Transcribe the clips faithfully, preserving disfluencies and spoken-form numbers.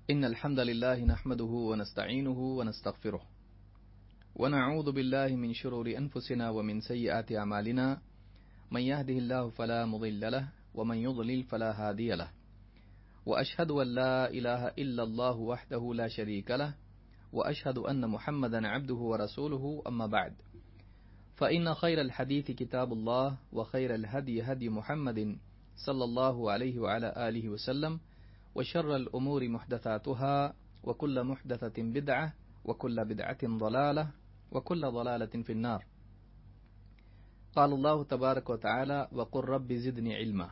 إن الحمد لله نحمده ونستعينه ونستغفره ونعوذ بالله من شرور أنفسنا ومن سيئات أعمالنا من يهده الله فلا مضل له ومن يضلل فلا هادي له وأشهد أن لا إله إلا الله وحده لا شريك له وأشهد أن محمدا عبده ورسوله أما بعد فإن خير الحديث كتاب الله وخير الهدي هدي محمد صلى الله عليه وعلى آله وسلم وشر الأمور محدثاتها وكل محدثة بدعة وكل بدعة ضلالة وكل ضلالة في النار. قال الله تبارك وتعالى وقل رب زدني علما.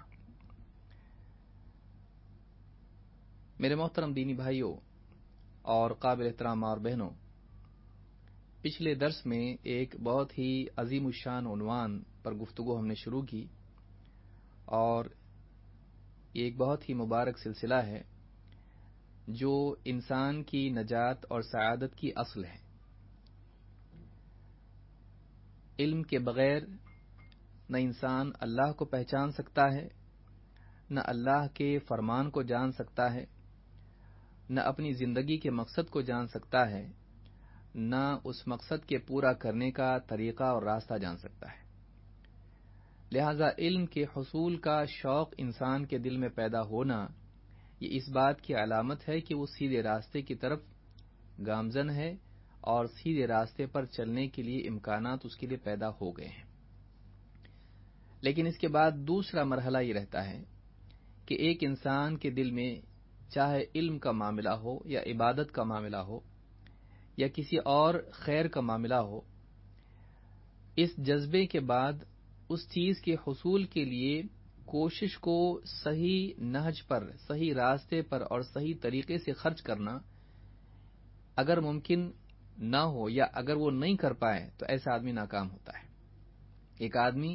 میرے محترم دینی بھائیوں اور قابل احترام ماں اور بہنوں، پچھلے درس میں ایک بہت ہی عظیم الشان عنوان پر گفتگو ہم نے شروع کی اور یہ ایک بہت ہی مبارک سلسلہ ہے جو انسان کی نجات اور سعادت کی اصل ہے۔ علم کے بغیر نہ انسان اللہ کو پہچان سکتا ہے، نہ اللہ کے فرمان کو جان سکتا ہے، نہ اپنی زندگی کے مقصد کو جان سکتا ہے، نہ اس مقصد کے پورا کرنے کا طریقہ اور راستہ جان سکتا ہے۔ لہذا علم کے حصول کا شوق انسان کے دل میں پیدا ہونا یہ اس بات کی علامت ہے کہ وہ سیدھے راستے کی طرف گامزن ہے اور سیدھے راستے پر چلنے کے لیے امکانات اس کے لیے پیدا ہو گئے ہیں۔ لیکن اس کے بعد دوسرا مرحلہ یہ رہتا ہے کہ ایک انسان کے دل میں چاہے علم کا معاملہ ہو یا عبادت کا معاملہ ہو یا کسی اور خیر کا معاملہ ہو، اس جذبے کے بعد اس چیز کے حصول کے لیے کوشش کو صحیح نہج پر، صحیح راستے پر اور صحیح طریقے سے خرچ کرنا اگر ممکن نہ ہو یا اگر وہ نہیں کر پائے تو ایسا آدمی ناکام ہوتا ہے۔ ایک آدمی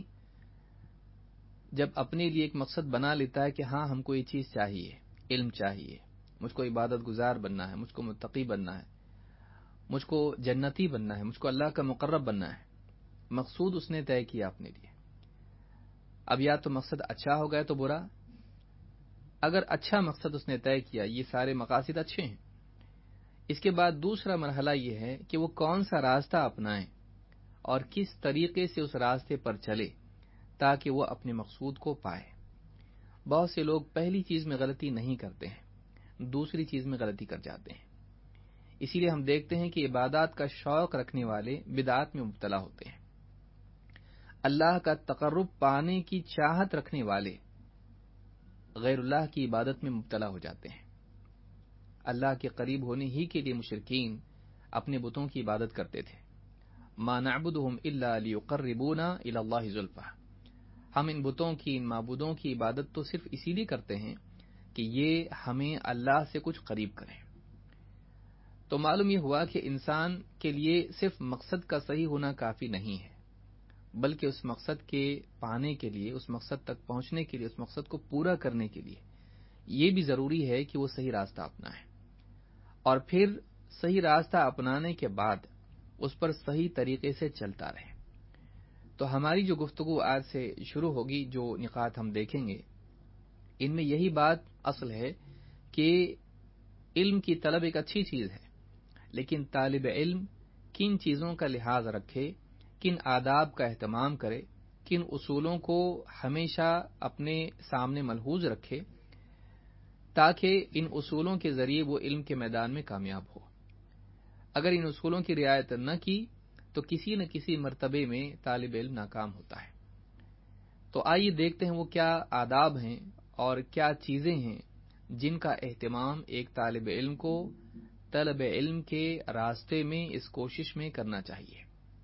جب اپنے لیے ایک مقصد بنا لیتا ہے کہ ہاں ہم کو یہ چیز چاہیے، علم چاہیے، مجھ کو عبادت گزار بننا ہے، مجھ کو متقی بننا ہے، مجھ کو جنتی بننا ہے، مجھ کو اللہ کا مقرب بننا ہے، مقصود اس نے طے کیا اپنے لیے۔ اب یا تو مقصد اچھا ہو گیا تو برا، اگر اچھا مقصد اس نے طے کیا، یہ سارے مقاصد اچھے ہیں، اس کے بعد دوسرا مرحلہ یہ ہے کہ وہ کون سا راستہ اپنائے اور کس طریقے سے اس راستے پر چلے تاکہ وہ اپنے مقصود کو پائے۔ بہت سے لوگ پہلی چیز میں غلطی نہیں کرتے ہیں، دوسری چیز میں غلطی کر جاتے ہیں۔ اسی لیے ہم دیکھتے ہیں کہ عبادات کا شوق رکھنے والے بدعات میں مبتلا ہوتے ہیں، اللہ کا تقرب پانے کی چاہت رکھنے والے غیر اللہ کی عبادت میں مبتلا ہو جاتے ہیں۔ اللہ کے قریب ہونے ہی کے لیے مشرکین اپنے بتوں کی عبادت کرتے تھے۔ ما نعبدهم الا ليقربونا الى الله زلفى، ہم ان بتوں کی، ان معبودوں کی عبادت تو صرف اسی لیے کرتے ہیں کہ یہ ہمیں اللہ سے کچھ قریب کریں۔ تو معلوم یہ ہوا کہ انسان کے لیے صرف مقصد کا صحیح ہونا کافی نہیں ہے، بلکہ اس مقصد کے پانے کے لیے، اس مقصد تک پہنچنے کے لیے، اس مقصد کو پورا کرنے کے لیے یہ بھی ضروری ہے کہ وہ صحیح راستہ اپنائے، اور پھر صحیح راستہ اپنانے کے بعد اس پر صحیح طریقے سے چلتا رہے۔ تو ہماری جو گفتگو آج سے شروع ہوگی، جو نقاط ہم دیکھیں گے، ان میں یہی بات اصل ہے کہ علم کی طلب ایک اچھی چیز ہے، لیکن طالب علم کن چیزوں کا لحاظ رکھے، کن آداب کا اہتمام کرے، کن اصولوں کو ہمیشہ اپنے سامنے ملحوظ رکھے تاکہ ان اصولوں کے ذریعے وہ علم کے میدان میں کامیاب ہو۔ اگر ان اصولوں کی رعایت نہ کی تو کسی نہ کسی مرتبے میں طالب علم ناکام ہوتا ہے۔ تو آئیے دیکھتے ہیں وہ کیا آداب ہیں اور کیا چیزیں ہیں جن کا اہتمام ایک طالب علم کو طلب علم کے راستے میں اس کوشش میں کرنا چاہیے۔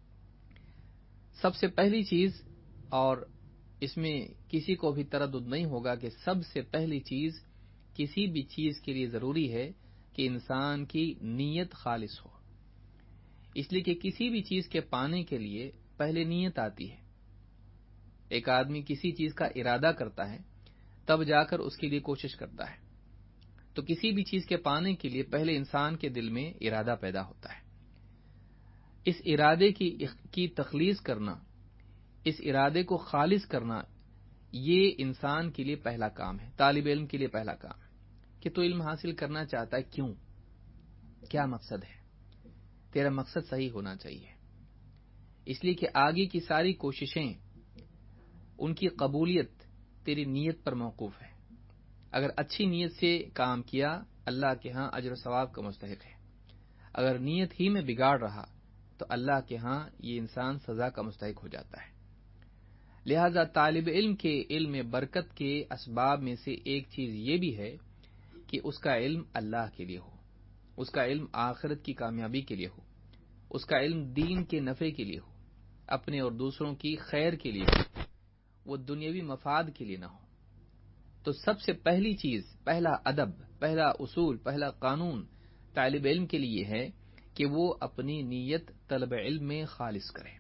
سب سے پہلی چیز، اور اس میں کسی کو بھی تردد نہیں ہوگا کہ سب سے پہلی چیز کسی بھی چیز کے لیے ضروری ہے کہ انسان کی نیت خالص ہو، اس لیے کہ کسی بھی چیز کے پانے کے لیے پہلے نیت آتی ہے۔ ایک آدمی کسی چیز کا ارادہ کرتا ہے تب جا کر اس کے لیے کوشش کرتا ہے، تو کسی بھی چیز کے پانے کے لیے پہلے انسان کے دل میں ارادہ پیدا ہوتا ہے۔ اس ارادے کی کی تخلیص کرنا، اس ارادے کو خالص کرنا، یہ انسان کے لیے پہلا کام ہے، طالب علم کے لیے پہلا کام ہے۔ کہ تو علم حاصل کرنا چاہتا ہے، کیوں، کیا مقصد ہے؟ تیرا مقصد صحیح ہونا چاہیے، اس لیے کہ آگے کی ساری کوششیں ان کی قبولیت تیری نیت پر موقوف ہے۔ اگر اچھی نیت سے کام کیا اللہ کے ہاں اجر و ثواب کا مستحق ہے، اگر نیت ہی میں بگاڑ رہا تو اللہ کے ہاں یہ انسان سزا کا مستحق ہو جاتا ہے۔ لہذا طالب علم کے علم میں برکت کے اسباب میں سے ایک چیز یہ بھی ہے کہ اس کا علم اللہ کے لیے ہو، اس کا علم آخرت کی کامیابی کے لیے ہو، اس کا علم دین کے نفع کے لیے ہو، اپنے اور دوسروں کی خیر کے لیے ہو، وہ دنیاوی مفاد کے لیے نہ ہو۔ تو سب سے پہلی چیز، پہلا ادب، پہلا اصول، پہلا قانون طالب علم کے لیے ہے کہ وہ اپنی نیت طلب علم میں خالص کرے۔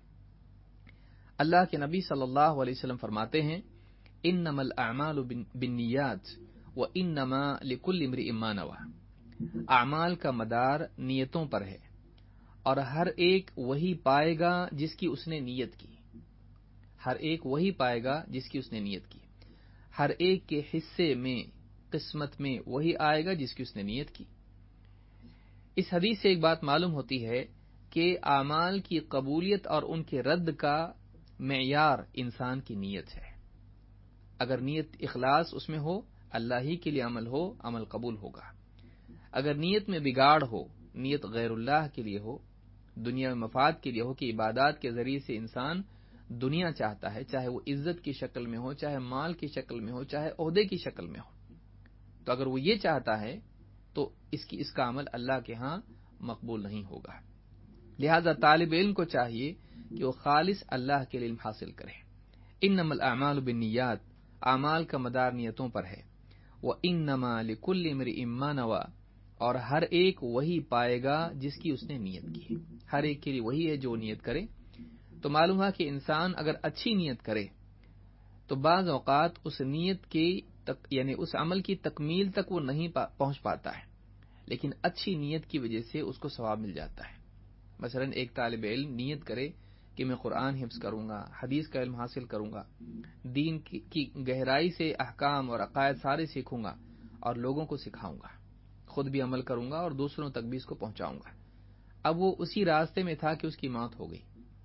اللہ کے نبی صلی اللہ علیہ وسلم فرماتے ہیں، انما الاعمال بالنیات وانما لکل امرئ ما نوى، اعمال کا مدار نیتوں پر ہے اور ہر ایک وہی پائے گا جس کی اس نے نیت کی، ہر ایک وہی پائے گا جس کی اس نے نیت کی، ہر ایک کے حصے میں، قسمت میں وہی آئے گا جس کی اس نے نیت کی۔ اس حدیث سے ایک بات معلوم ہوتی ہے کہ اعمال کی قبولیت اور ان کے رد کا معیار انسان کی نیت ہے۔ اگر نیت اخلاص اس میں ہو، اللہ ہی کے لیے عمل ہو، عمل قبول ہوگا۔ اگر نیت میں بگاڑ ہو، نیت غیر اللہ کے لیے ہو، دنیا میں مفاد کے لیے ہو کہ عبادات کے ذریعے سے انسان دنیا چاہتا ہے، چاہے وہ عزت کی شکل میں ہو، چاہے مال کی شکل میں ہو، چاہے عہدے کی شکل میں ہو، تو اگر وہ یہ چاہتا ہے تو اس کی اس کا عمل اللہ کے ہاں مقبول نہیں ہوگا۔ لہذا طالب علم کو چاہیے کہ وہ خالص اللہ کے علم حاصل کرے۔ انما الاعمال بالنیات، اعمال کا مدار نیتوں پر ہے، وانما لکل امرئ ما نوى، اور ہر ایک وہی پائے گا جس کی اس نے نیت کی، ہر ایک کے لیے وہی ہے جو نیت کرے۔ تو معلوم ہوا کہ انسان اگر اچھی نیت کرے تو بعض اوقات اس نیت کی تک یعنی اس عمل کی تکمیل تک وہ نہیں پہنچ پاتا ہے، لیکن اچھی نیت کی وجہ سے اس کو ثواب مل جاتا ہے۔ مثلا ایک طالب علم نیت کرے کہ میں قرآن حفظ کروں گا، حدیث کا علم حاصل کروں گا، دین کی گہرائی سے احکام اور عقائد سارے سیکھوں گا اور لوگوں کو سکھاؤں گا، خود بھی عمل کروں گا اور دوسروں تک بھی اس کو پہنچاؤں گا۔ اب وہ اسی راستے میں تھا کہ اس کی موت ہو گئی۔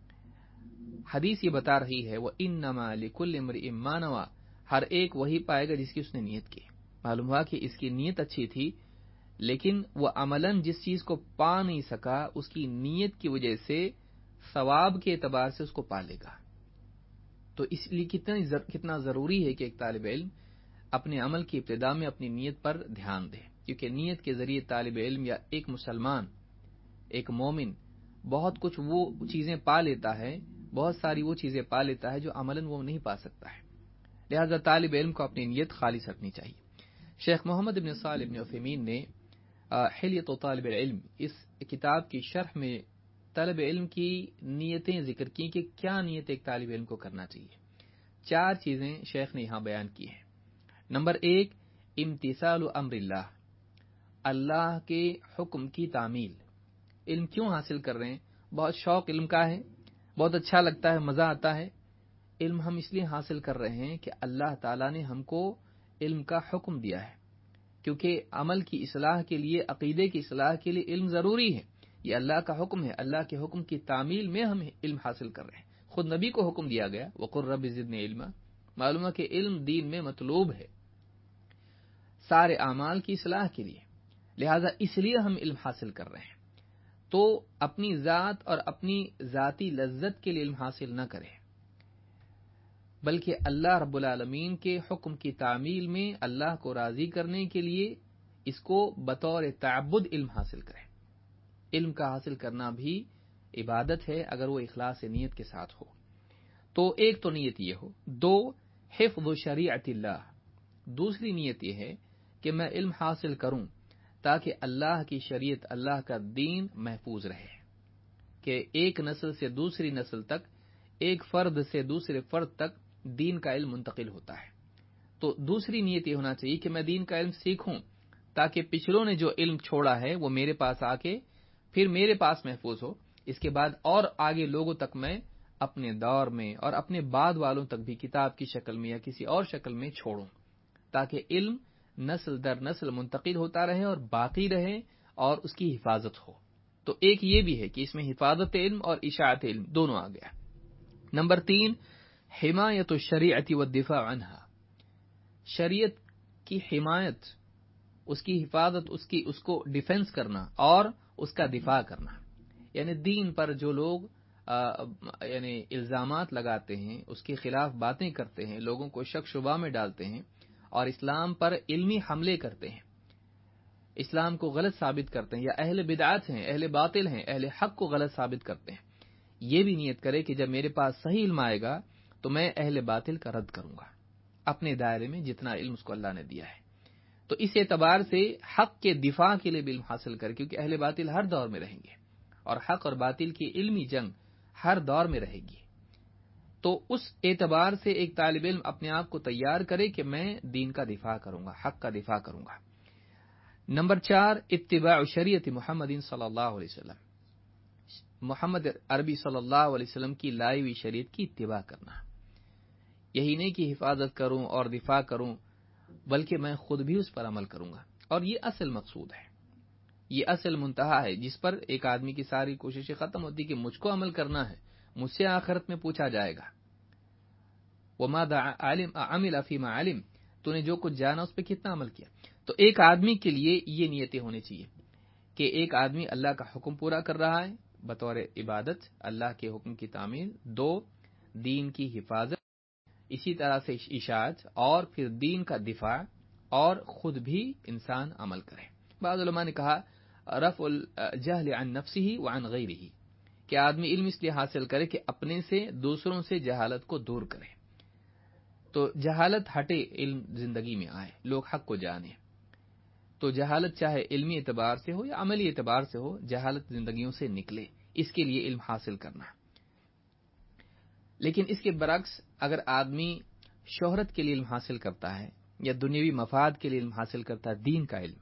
حدیث یہ بتا رہی ہے وَإِنَّمَا لِكُلِّ امْرِئٍ مَّا نَوَى، ہر ایک وہی پائے گا جس کی اس نے نیت کی۔ معلوم ہوا کہ اس کی نیت اچھی تھی، لیکن وہ عملاً جس چیز کو پا نہیں سکا اس کی نیت کی وجہ سے ثواب کے اعتبار سے اس کو پا لے گا۔ تو اس لیے کتنا کتنا ضروری ہے کہ ایک طالب علم اپنے عمل کی ابتدا میں اپنی نیت پر دھیان دے، کیونکہ نیت کے ذریعے طالب علم یا ایک مسلمان، ایک مومن بہت کچھ وہ چیزیں پا لیتا ہے، بہت ساری وہ چیزیں پا لیتا ہے جو عملاً وہ نہیں پا سکتا ہے۔ لہذا طالب علم کو اپنی نیت خالص رکھنی چاہیے۔ شیخ محمد بن صالح بن عثیمین نے حلیۃ طالب العلم اس کتاب کی شرح میں طالب علم کی نیتیں ذکر کی کہ کیا نیت ایک طالب علم کو کرنا چاہیے۔ چار چیزیں شیخ نے یہاں بیان کی ہیں۔ نمبر ایک، امتثال امر اللہ، اللہ کے حکم کی تعمیل۔ علم کیوں حاصل کر رہے ہیں؟ بہت شوق علم کا ہے، بہت اچھا لگتا ہے، مزہ آتا ہے۔ علم ہم اس لیے حاصل کر رہے ہیں کہ اللہ تعالیٰ نے ہم کو علم کا حکم دیا ہے، کیونکہ عمل کی اصلاح کے لیے، عقیدے کی اصلاح کے لیے علم ضروری ہے۔ یہ اللہ کا حکم ہے، اللہ کے حکم کی تعمیل میں ہم علم حاصل کر رہے ہیں۔ خود نبی کو حکم دیا گیا وَقُلْ رَبِّ زِدْنِی عِلْمًا، معلوم ہے کہ علم دین میں مطلوب ہے سارے اعمال کی اصلاح کے لیے، لہذا اس لیے ہم علم حاصل کر رہے ہیں۔ تو اپنی ذات اور اپنی ذاتی لذت کے لیے علم حاصل نہ کریں، بلکہ اللہ رب العالمین کے حکم کی تعمیل میں اللہ کو راضی کرنے کے لیے اس کو بطور تعبد علم حاصل کریں۔ علم کا حاصل کرنا بھی عبادت ہے اگر وہ اخلاص نیت کے ساتھ ہو۔ تو ایک تو نیت یہ ہو۔ دو، حفظ شریعت اللہ، دوسری نیت یہ ہے کہ میں علم حاصل کروں تاکہ اللہ کی شریعت، اللہ کا دین محفوظ رہے، کہ ایک نسل سے دوسری نسل تک، ایک فرد سے دوسرے فرد تک دین کا علم منتقل ہوتا ہے۔ تو دوسری نیت یہ ہونا چاہیے کہ میں دین کا علم سیکھوں تاکہ پچھلوں نے جو علم چھوڑا ہے وہ میرے پاس آ کے پھر میرے پاس محفوظ ہو، اس کے بعد اور آگے لوگوں تک میں اپنے دور میں اور اپنے بعد والوں تک بھی کتاب کی شکل میں یا کسی اور شکل میں چھوڑوں، تاکہ علم نسل در نسل منتقل ہوتا رہے اور باقی رہے اور اس کی حفاظت ہو. تو ایک یہ بھی ہے کہ اس میں حفاظت علم اور اشاعت علم دونوں آ گیا. نمبر تین، حمایت الشریعت والدفاع عنها، شریعت کی حمایت، اس کی حفاظت، اس کی اس کو ڈیفنس کرنا اور اس کا دفاع کرنا. یعنی دین پر جو لوگ یعنی الزامات لگاتے ہیں، اس کے خلاف باتیں کرتے ہیں، لوگوں کو شک شبہ میں ڈالتے ہیں اور اسلام پر علمی حملے کرتے ہیں، اسلام کو غلط ثابت کرتے ہیں، یا اہل بدعات ہیں، اہل باطل ہیں، اہل حق کو غلط ثابت کرتے ہیں، یہ بھی نیت کرے کہ جب میرے پاس صحیح علم آئے گا تو میں اہل باطل کا رد کروں گا اپنے دائرے میں جتنا علم اس کو اللہ نے دیا ہے. تو اس اعتبار سے حق کے دفاع کے لیے بھی علم حاصل کرے، کیونکہ اہل باطل ہر دور میں رہیں گے اور حق اور باطل کی علمی جنگ ہر دور میں رہے گی. تو اس اعتبار سے ایک طالب علم اپنے آپ کو تیار کرے کہ میں دین کا دفاع کروں گا، حق کا دفاع کروں گا. نمبر چار، اتباع شریعت محمد صلی اللہ علیہ وسلم، محمد عربی صلی اللہ علیہ وسلم کی لائی ہوئی شریعت کی اتباع کرنا. یہی نہیں کہ حفاظت کروں اور دفاع کروں، بلکہ میں خود بھی اس پر عمل کروں گا. اور یہ اصل مقصود ہے، یہ اصل منتہا ہے جس پر ایک آدمی کی ساری کوششیں ختم ہوتی کہ مجھ کو عمل کرنا ہے، مجھ سے آخرت میں پوچھا جائے گا. وَمَاذَا عَمِلَ فِيمَا عَلِمَ، تو نے جو کچھ جانا اس پہ کتنا عمل کیا. تو ایک آدمی کے لیے یہ نیتیں ہونی چاہیے کہ ایک آدمی اللہ کا حکم پورا کر رہا ہے بطور عبادت، اللہ کے حکم کی تعمیل، دو دین کی حفاظت، اسی طرح سے اشاعت، اور پھر دین کا دفاع، اور خود بھی انسان عمل کرے. بعض علماء نے کہا رفع الجہل عن نفسه وعن غیرہ، کہ آدمی علم اس لیے حاصل کرے کہ اپنے سے دوسروں سے جہالت کو دور کرے. تو جہالت ہٹے، علم زندگی میں آئے، لوگ حق کو جانے. تو جہالت چاہے علمی اعتبار سے ہو یا عملی اعتبار سے ہو، جہالت زندگیوں سے نکلے، اس کے لیے علم حاصل کرنا. لیکن اس کے برعکس اگر آدمی شہرت کے لیے علم حاصل کرتا ہے یا دنیاوی مفاد کے لیے علم حاصل کرتا ہے دین کا علم،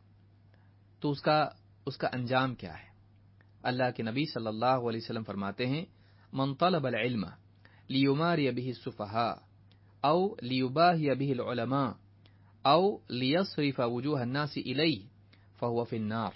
تو اس کا اس کا انجام کیا ہے؟ اللہ کے نبی صلی اللہ علیہ وسلم فرماتے ہیں من طلب العلم لیماری به السفہاء او لیباہی به العلماء او لیصرف وجوہ الناس الیہ فہو فی النار.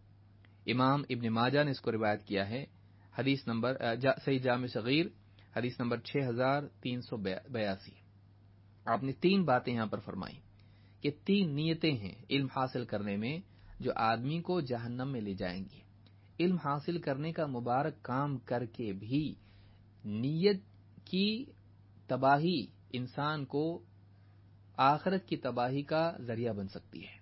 امام ابن ماجہ نے اس کو روایت کیا ہے، حدیث نمبر صحیح جامع صغیر حدیث نمبر چھ ہزار تین سو بیاسی. آپ نے تین باتیں یہاں پر فرمائی کہ تین نیتیں ہیں علم حاصل کرنے میں جو آدمی کو جہنم میں لے جائیں گی. علم حاصل کرنے کا مبارک کام کر کے بھی نیت کی تباہی انسان کو آخرت کی تباہی کا ذریعہ بن سکتی ہے.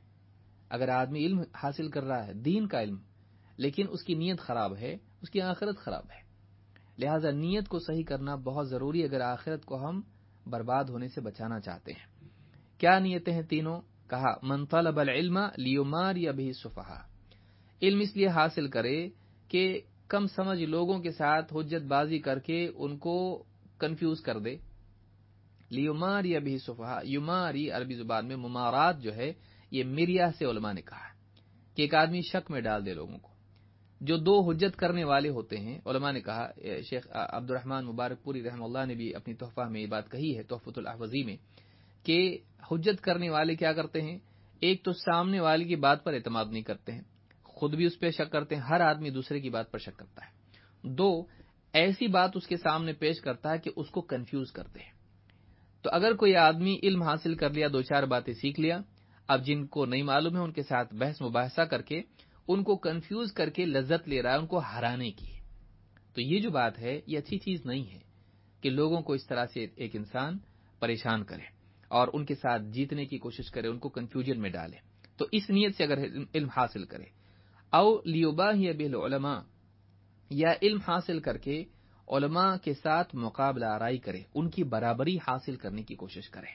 اگر آدمی علم حاصل کر رہا ہے دین کا علم، لیکن اس کی نیت خراب ہے، اس کی آخرت خراب ہے. لہذا نیت کو صحیح کرنا بہت ضروری ہے اگر آخرت کو ہم برباد ہونے سے بچانا چاہتے ہیں. کیا نیتیں ہیں تینوں؟ کہا من طلب العلم لیماری به السفہاء، علم اس لیے حاصل کرے کہ کم سمجھ لوگوں کے ساتھ حجت بازی کر کے ان کو کنفیوز کر دے. لیماری به السفہاء، یماری عربی زبان میں ممارات جو ہے یہ مریا سے علماء نے کہا کہ ایک آدمی شک میں ڈال دے لوگوں کو. جو دو حجت کرنے والے ہوتے ہیں، علماء نے کہا، شیخ عبد الرحمن مبارک پوری رحمہ اللہ نے بھی اپنی تحفہ میں یہ بات کہی ہے، تحفۃ الاحوذی میں، کہ حجت کرنے والے کیا کرتے ہیں، ایک تو سامنے والے کی بات پر اعتماد نہیں کرتے ہیں، خود بھی اس پہ شک کرتے ہیں، ہر آدمی دوسرے کی بات پر شک کرتا ہے. دو، ایسی بات اس کے سامنے پیش کرتا ہے کہ اس کو کنفیوز کرتے ہیں. تو اگر کوئی آدمی علم حاصل کر لیا، دو چار باتیں سیکھ لیا، اب جن کو نہیں معلوم ہے ان کے ساتھ بحث مباحثہ کر کے ان کو کنفیوز کر کے لذت لے رہا ہے ان کو ہرانے کی، تو یہ جو بات ہے یہ اچھی چیز نہیں ہے کہ لوگوں کو اس طرح سے ایک انسان پریشان کرے اور ان کے ساتھ جیتنے کی کوشش کرے، ان کو کنفیوژن میں ڈالے. تو اس نیت سے اگر علم حاصل کرے، او لیباہی به العلماء، یا علم حاصل کر کے علماء کے ساتھ مقابلہ آرائی کرے، ان کی برابری حاصل کرنے کی کوشش کرے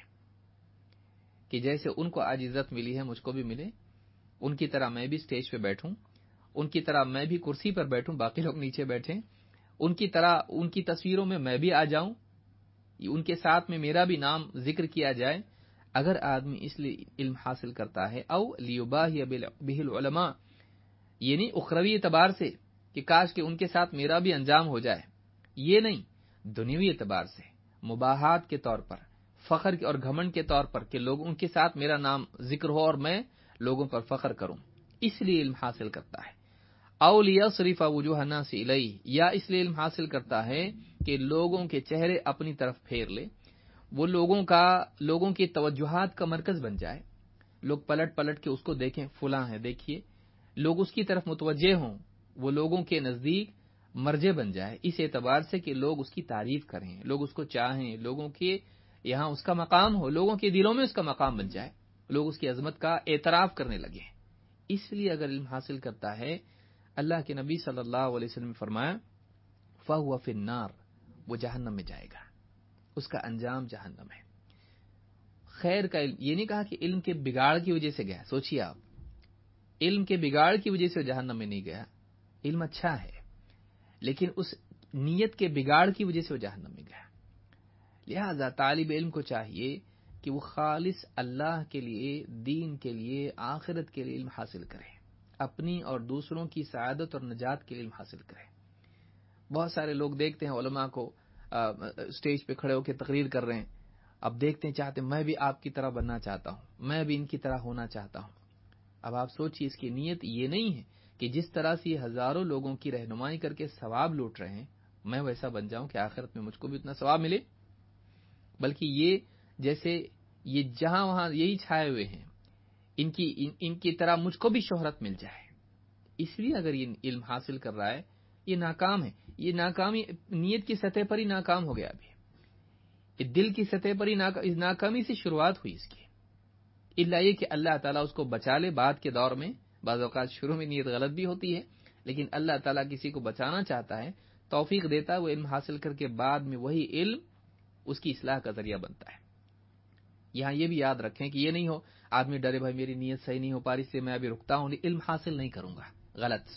کہ جیسے ان کو آج عزت ملی ہے مجھ کو بھی ملے، ان کی طرح میں بھی سٹیج پہ بیٹھوں، ان کی طرح میں بھی کرسی پر بیٹھوں، باقی لوگ نیچے بیٹھیں، ان کی طرح ان کی تصویروں میں میں بھی آ جاؤں، ان کے ساتھ میں میرا بھی نام ذکر کیا جائے. اگر آدمی اس لیے علم حاصل کرتا ہے، او لیباہی به العلماء، یعنی اخروی اعتبار سے کہ کاش کہ ان کے ساتھ میرا بھی انجام ہو جائے، یہ نہیں، دنیوی اعتبار سے، مباحات کے طور پر، فخر اور گھمنڈ کے طور پر کہ لوگ ان کے ساتھ میرا نام ذکر ہو اور میں لوگوں پر فخر کروں، اس لیے علم حاصل کرتا ہے۔ او لیصرف وجوہ الناس الیہ، یا اس لیے علم حاصل کرتا ہے کہ لوگوں کے چہرے اپنی طرف پھیر لے، وہ لوگوں کا لوگوں کی توجہات کا مرکز بن جائے، لوگ پلٹ پلٹ کے اس کو دیکھیں، فلاں ہے دیکھیے، لوگ اس کی طرف متوجہ ہوں، وہ لوگوں کے نزدیک مرجع بن جائے، اس اعتبار سے کہ لوگ اس کی تعریف کریں، لوگ اس کو چاہیں، لوگوں کے یہاں اس کا مقام ہو، لوگوں کے دلوں میں اس کا مقام بن جائے، لوگ اس کی عظمت کا اعتراف کرنے لگے۔ اس لیے اگر علم حاصل کرتا ہے، اللہ کے نبی صلی اللہ علیہ وسلم نے فرمایا فَهُوَ فِي النَّارِ، وہ جہنم میں جائے گا، اس کا انجام جہنم ہے۔ خیر کا علم، یہ نہیں کہا کہ علم کے بگاڑ کی وجہ سے گیا، سوچیے آپ، علم کے بگاڑ کی وجہ سے جہنم میں نہیں گیا، علم اچھا ہے لیکن اس نیت کے بگاڑ کی وجہ سے وہ جہنم میں گیا۔ لہذا طالب علم کو چاہیے کہ وہ خالص اللہ کے لیے، دین کے لیے، آخرت کے لیے علم حاصل کرے، اپنی اور دوسروں کی سعادت اور نجات کے لیے علم حاصل کرے۔ بہت سارے لوگ دیکھتے ہیں علماء کو اسٹیج پہ کھڑے ہو کے تقریر کر رہے ہیں، اب دیکھتے ہیں چاہتے ہیں میں بھی آپ کی طرح بننا چاہتا ہوں، میں بھی ان کی طرح ہونا چاہتا ہوں۔ اب آپ سوچئے، اس کی نیت یہ نہیں ہے کہ جس طرح سے یہ ہزاروں لوگوں کی رہنمائی کر کے ثواب لوٹ رہے ہیں، میں ویسا بن جاؤں کہ آخرت میں مجھ کو بھی اتنا ثواب ملے، بلکہ یہ جیسے یہ جہاں وہاں یہی چھائے ہوئے ہیں، ان کی ان, ان کی طرح مجھ کو بھی شہرت مل جائے۔ اس لیے اگر یہ علم حاصل کر رہا ہے، یہ ناکام ہے، یہ ناکامی نیت کی سطح پر ہی ناکام ہو گیا، ابھی یہ دل کی سطح پر ہی ناکامی سے شروعات ہوئی اس کی، الا یہ کہ اللہ تعالیٰ اس کو بچا لے۔ بعد کے دور میں بعض اوقات شروع میں نیت غلط بھی ہوتی ہے، لیکن اللہ تعالیٰ کسی کو بچانا چاہتا ہے، توفیق دیتا ہے، وہ علم حاصل کر کے بعد میں وہی علم اس کی اصلاح کا ذریعہ بنتا ہے۔ یہاں یہ بھی یاد رکھیں کہ یہ نہیں ہو آدمی ڈرے بھائی میری نیت صحیح نہیں ہو پا رہی، اس لیے میں ابھی رکتا ہوں، علم حاصل نہیں کروں گا، غلط۔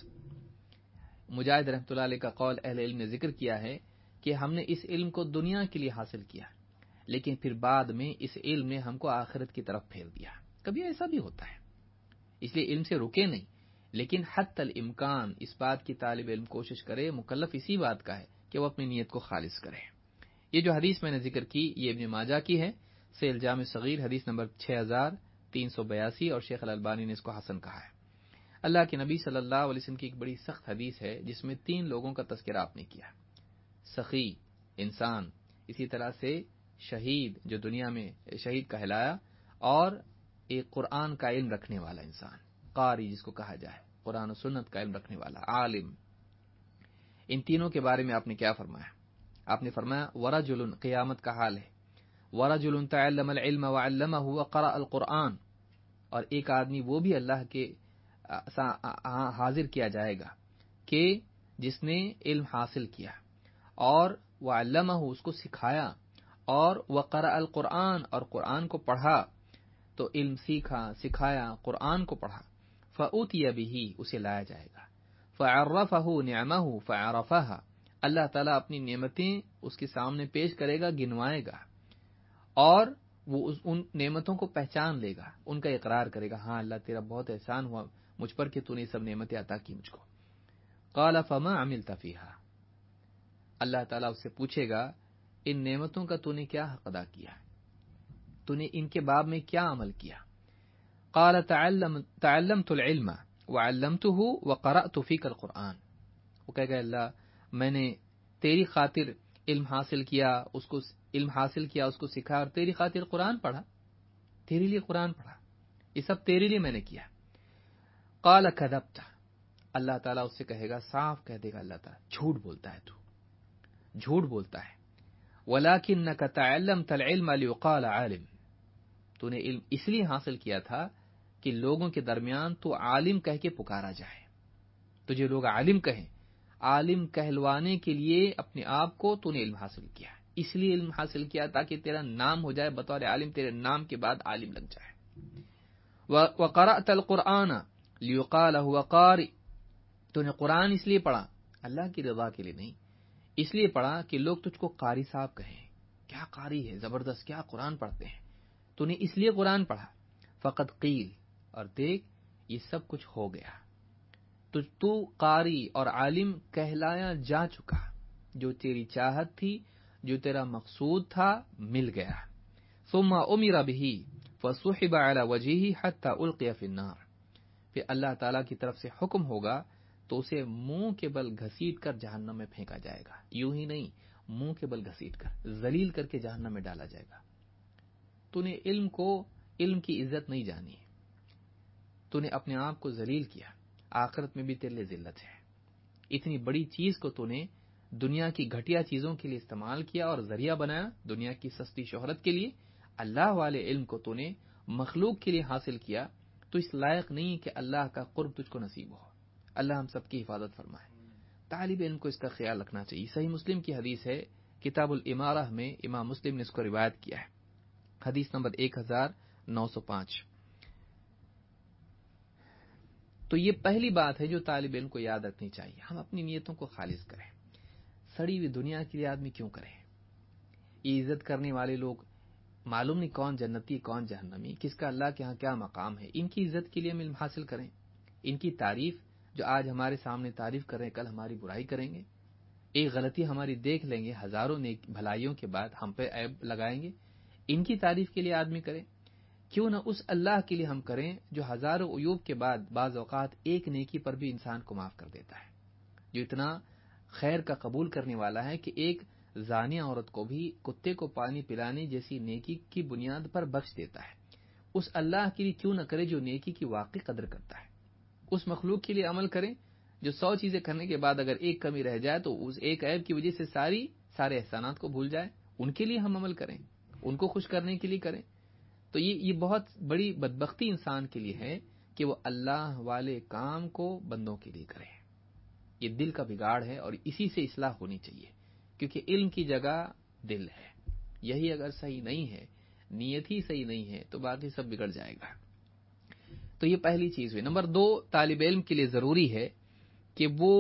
مجاہد رحمۃ اللہ علیہ کا قول اہل علم نے ذکر کیا ہے کہ ہم نے اس علم کو دنیا کے لیے حاصل کیا، لیکن پھر بعد میں اس علم نے ہم کو آخرت کی طرف پھیر دیا۔ کبھی ایسا بھی ہوتا ہے، اس لیے علم سے رکے نہیں، لیکن حتی الامکان اس بات کی طالب علم کوشش کرے، مکلف اسی بات کا ہے کہ وہ اپنی نیت کو خالص کرے۔ یہ جو حدیث میں نے ذکر کی، یہ ابن ماجہ کی ہے، سیل جامع صغیر حدیث نمبر چھ ہزار تین سو بیاسی، اور شیخ الالبانی نے اس کو حسن کہا ہے۔ اللہ کے نبی صلی اللہ علیہ وسلم کی ایک بڑی سخت حدیث ہے جس میں تین لوگوں کا تذکرہ آپ نے کیا، سخی انسان، اسی طرح سے شہید جو دنیا میں شہید کہلایا، اور ایک قرآن کا علم رکھنے والا انسان، قاری جس کو کہا جائے، قرآن و سنت کا علم رکھنے والا عالم۔ ان تینوں کے بارے میں آپ نے کیا فرمایا؟ آپ نے فرمایا ورجل، قیامت کا حال ہے، ورجل تعلم العلم وعلمہ وقرأ القرآن، اور ایک آدمی وہ بھی اللہ کے حاضر کیا جائے گا کہ جس نے علم حاصل کیا اور وعلمہ اس کو سکھایا، اور وقرأ القرآن اور قرآن کو پڑھا، تو علم سیکھا، سکھایا، قرآن کو پڑھا، فأوتي به اسے لایا جائے گا، فعرفہ نعمہ فعرفہا، اللہ تعالیٰ اپنی نعمتیں اس کے سامنے پیش کرے گا، گنوائے گا، اور وہ ان نعمتوں کو پہچان لے گا، ان کا اقرار کرے گا، ہاں اللہ تیرا بہت احسان ہوا مجھ پر کہ تو نے سب نعمتیں عطا کی مجھ کو۔ قال فما عملت فیہا، اللہ تعالیٰ اس سے پوچھے گا ان نعمتوں کا تو نے کیا حق ادا کیا، تو نے ان کے باب میں کیا عمل کیا؟ قال تعلم تعلمت العلم وعلمته وقرأت فيك القرآن، وہ کہے گا اللہ میں نے تیری خاطر علم حاصل کیا، اس کو علم حاصل کیا، اس کو سکھا، اور تیری خاطر قرآن پڑھا، تیرے لیے قرآن پڑھا، یہ سب تیرے لیے میں نے کیا۔ قال کذبت، اللہ تعالیٰ اس سے کہے گا، صاف کہہ دے گا اللہ تعالیٰ، جھوٹ بولتا ہے تو، جھوٹ بولتا ہے۔ ولکنک تعلمت العلم لیقال عالم، تو نے علم اس لیے حاصل کیا تھا کہ لوگوں کے درمیان تو عالم کہہ کے پکارا جائے، تجھے لوگ عالم کہیں، عالم کہلوانے کے لیے اپنے آپ کو تو نے علم حاصل کیا، اس لیے علم حاصل کیا تاکہ تیرا نام ہو جائے بطور عالم، تیرے نام کے بعد عالم لگ جائے۔ وقرأت القرآن لیقال هو قاری، تو نے قرآن اس لیے پڑھا، اللہ کی رضا کے لیے نہیں، اس لیے پڑھا کہ لوگ تجھ کو قاری صاحب کہیں، کیا قاری ہے، زبردست، کیا قرآن پڑھتے ہیں، تو نے اس لیے قرآن پڑھا۔ فقد قیل، اور دیکھ یہ سب کچھ ہو گیا، تو تو قاری اور عالم کہلایا جا چکا، جو تیری چاہت تھی، جو تیرا مقصود تھا، مل گیا۔ ثم امر به فسحب على وجهه حتى القي في النار، پھر اللہ تعالیٰ کی طرف سے حکم ہوگا تو اسے منہ کے بل گھسیٹ کر جہنم میں پھینکا جائے گا، یوں ہی نہیں، منہ کے بل گھسیٹ کر ذلیل کر کے جہنم میں ڈالا جائے گا۔ تو نے علم کو، علم کی عزت نہیں جانی، تو نے اپنے آپ کو ذلیل کیا، آخرت میں بھی تیرے لیے ذلت ہے۔ اتنی بڑی چیز کو تو نے دنیا کی گھٹیا چیزوں کے لیے استعمال کیا اور ذریعہ بنایا، دنیا کی سستی شہرت کے لیے۔ اللہ والے علم کو تو نے مخلوق کے لیے حاصل کیا، تو اس لائق نہیں کہ اللہ کا قرب تجھ کو نصیب ہو۔ اللہ ہم سب کی حفاظت فرمائے۔ طالب علم کو اس کا خیال رکھنا چاہیے۔ صحیح مسلم کی حدیث ہے، کتاب الامارہ میں امام مسلم نے اس کو روایت کیا ہے، حدیث نمبر ایک ہزار نو سو پانچ۔ تو یہ پہلی بات ہے جو طالب علم کو یاد رکھنی چاہیے، ہم اپنی نیتوں کو خالص کریں۔ سڑی ہوئی دنیا کے لیے آدمی کیوں کرے؟ یہ عزت کرنے والے لوگ معلوم نہیں کون جنتی کون جہنمی، کس کا اللہ کے ہاں کیا مقام ہے، ان کی عزت کے لیے ہم علم حاصل کریں۔ ان کی تعریف جو آج ہمارے سامنے تعریف کر رہے ہیں، کل ہماری برائی کریں گے۔ ایک غلطی ہماری دیکھ لیں گے، ہزاروں نیک بھلائیوں کے بعد ہم پہ عیب لگائیں گے۔ ان کی تعریف کے لیے آدمی کرے، کیوں نہ اس اللہ کے لیے ہم کریں جو ہزاروں عیوب کے بعد بعض اوقات ایک نیکی پر بھی انسان کو معاف کر دیتا ہے، جو اتنا خیر کا قبول کرنے والا ہے کہ ایک زانیہ عورت کو بھی کتے کو پانی پلانے جیسی نیکی کی بنیاد پر بخش دیتا ہے۔ اس اللہ کے لیے کیوں نہ کرے جو نیکی کی واقعی قدر کرتا ہے۔ اس مخلوق کے لیے عمل کریں جو سو چیزیں کرنے کے بعد اگر ایک کمی رہ جائے تو اس ایک عیب کی وجہ سے ساری سارے احسانات کو بھول جائے۔ ان کے لیے ہم عمل کریں، ان کو خوش کرنے کے لیے کریں۔ تو یہ یہ بہت بڑی بدبختی انسان کے لیے ہے کہ وہ اللہ والے کام کو بندوں کے لیے کرے۔ یہ دل کا بگاڑ ہے اور اسی سے اصلاح ہونی چاہیے، کیونکہ علم کی جگہ دل ہے۔ یہی اگر صحیح نہیں ہے، نیت ہی صحیح نہیں ہے تو باقی سب بگڑ جائے گا۔ تو یہ پہلی چیز ہوئی۔ نمبر دو، طالب علم کے لیے ضروری ہے کہ وہ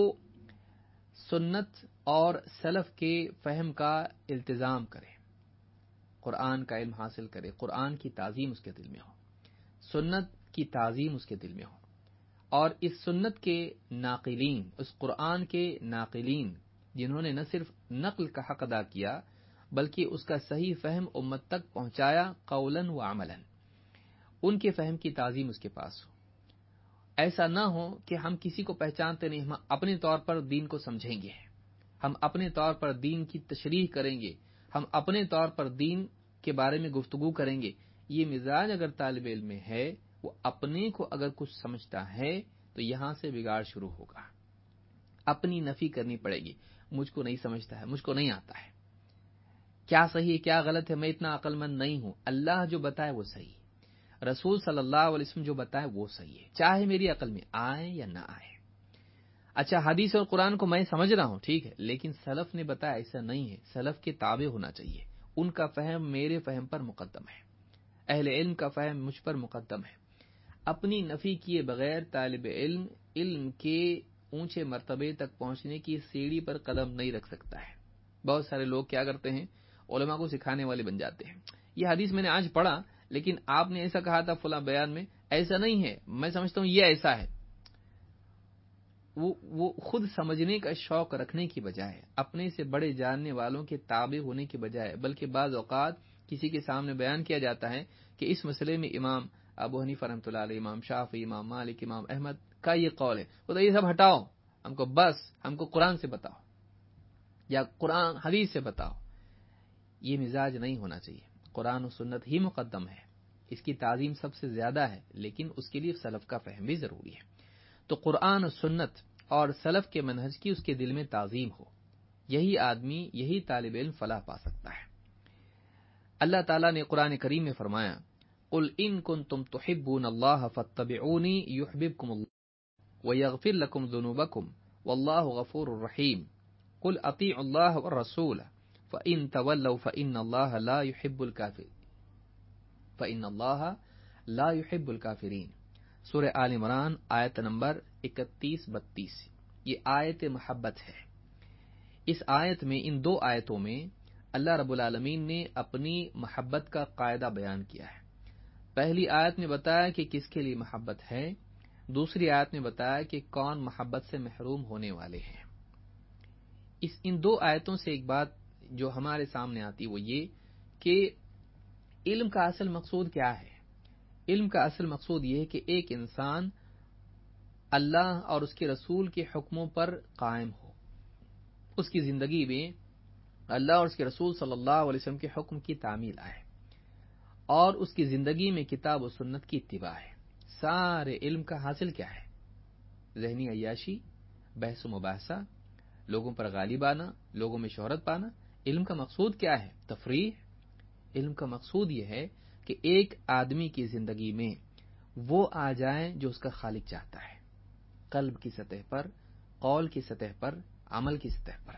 سنت اور سلف کے فہم کا التزام کرے، قرآن کا علم حاصل کرے، قرآن کی تعظیم اس کے دل میں ہو، سنت کی تعظیم اس کے دل میں ہو، اور اس سنت کے ناقلین، اس قرآن کے ناقلین جنہوں نے نہ صرف نقل کا حق ادا کیا بلکہ اس کا صحیح فہم امت تک پہنچایا قولاً و عملاً، ان کے فہم کی تعظیم اس کے پاس ہو۔ ایسا نہ ہو کہ ہم کسی کو پہچانتے نہیں، ہم اپنے طور پر دین کو سمجھیں گے، ہم اپنے طور پر دین کی تشریح کریں گے، ہم اپنے طور پر دین کے بارے میں گفتگو کریں گے۔ یہ مزاج اگر طالب علم میں ہے، وہ اپنے کو اگر کچھ سمجھتا ہے تو یہاں سے بگاڑ شروع ہوگا۔ اپنی نفی کرنی پڑے گی، مجھ کو نہیں سمجھتا ہے، مجھ کو نہیں آتا ہے، کیا صحیح ہے کیا غلط ہے، میں اتنا عقل مند نہیں ہوں، اللہ جو بتائے وہ صحیح، رسول صلی اللہ علیہ وسلم جو بتائے وہ صحیح ہے، چاہے میری عقل میں آئے یا نہ آئے۔ اچھا، حدیث اور قرآن کو میں سمجھ رہا ہوں، ٹھیک ہے، لیکن سلف نے بتایا ایسا نہیں ہے، سلف کے تابع ہونا چاہیے، ان کا فہم میرے فہم پر مقدم ہے، اہل علم کا فہم مجھ پر مقدم ہے۔ اپنی نفی کیے بغیر طالب علم علم کے اونچے مرتبے تک پہنچنے کی سیڑھی پر قدم نہیں رکھ سکتا ہے۔ بہت سارے لوگ کیا کرتے ہیں، علماء کو سکھانے والے بن جاتے ہیں۔ یہ حدیث میں نے آج پڑھا، لیکن آپ نے ایسا کہا تھا فلاں بیان میں، ایسا نہیں ہے، میں سمجھتا ہوں یہ ایسا ہے۔ وہ وہ خود سمجھنے کا شوق رکھنے کی بجائے، اپنے سے بڑے جاننے والوں کے تابع ہونے کی بجائے، بلکہ بعض اوقات کسی کے سامنے بیان کیا جاتا ہے کہ اس مسئلے میں امام ابو حنیفہ رحمۃ اللہ علیہ، امام شافعی، امام مالک، امام احمد کا یہ قول ہے، وہ تو یہ سب ہٹاؤ، ہم کو بس ہم کو قرآن سے بتاؤ یا قرآن حدیث سے بتاؤ۔ یہ مزاج نہیں ہونا چاہیے، قرآن و سنت ہی مقدم ہے، اس کی تعظیم سب سے زیادہ ہے، لیکن اس کے لیے سلف کا فہم بھی ضروری ہے۔ تو قرآن و سنت اور سلف کے منہج کی اس کے دل میں تعظیم ہو، یہی آدمی، یہی طالب علم فلاح پا سکتا ہے۔ اللہ تعالیٰ نے قرآن کریم میں فرمایا، قل ان کنتم تحبون اللہ فاتبعونی یحببکم اللہ ویغفر لکم ذنوبکم واللہ غفور رحیم قل اطیعوا اللہ والرسول فإن تولوا فإن اللہ لا يحب الكافرین فإن اللہ لا يحب الكافرین۔ سورہ آل عمران آیت نمبر اکتیس بتیس، یہ آیت محبت ہے۔ اس آیت میں، ان دو آیتوں میں اللہ رب العالمین نے اپنی محبت کا قاعدہ بیان کیا ہے۔ پہلی آیت میں بتایا کہ کس کے لیے محبت ہے، دوسری آیت میں بتایا کہ کون محبت سے محروم ہونے والے ہیں۔ اس ان دو آیتوں سے ایک بات جو ہمارے سامنے آتی وہ یہ کہ علم کا اصل مقصود کیا ہے؟ علم کا اصل مقصود یہ ہے کہ ایک انسان اللہ اور اس کے رسول کے حکموں پر قائم ہو، اس کی زندگی میں اللہ اور اس کے رسول صلی اللہ علیہ وسلم کے حکم کی تعمیل آئے، اور اس کی زندگی میں کتاب و سنت کی اتباع ہے۔ سارے علم کا حاصل کیا ہے؟ ذہنی عیاشی، بحث و مباحثہ، لوگوں پر غالب آنا، لوگوں میں شہرت پانا۔ علم کا مقصود کیا ہے؟ تفریح۔ علم کا مقصود یہ ہے کہ ایک آدمی کی زندگی میں وہ آ جائیں جو اس کا خالق چاہتا ہے، قلب کی سطح پر، قول کی سطح پر، عمل کی سطح پر۔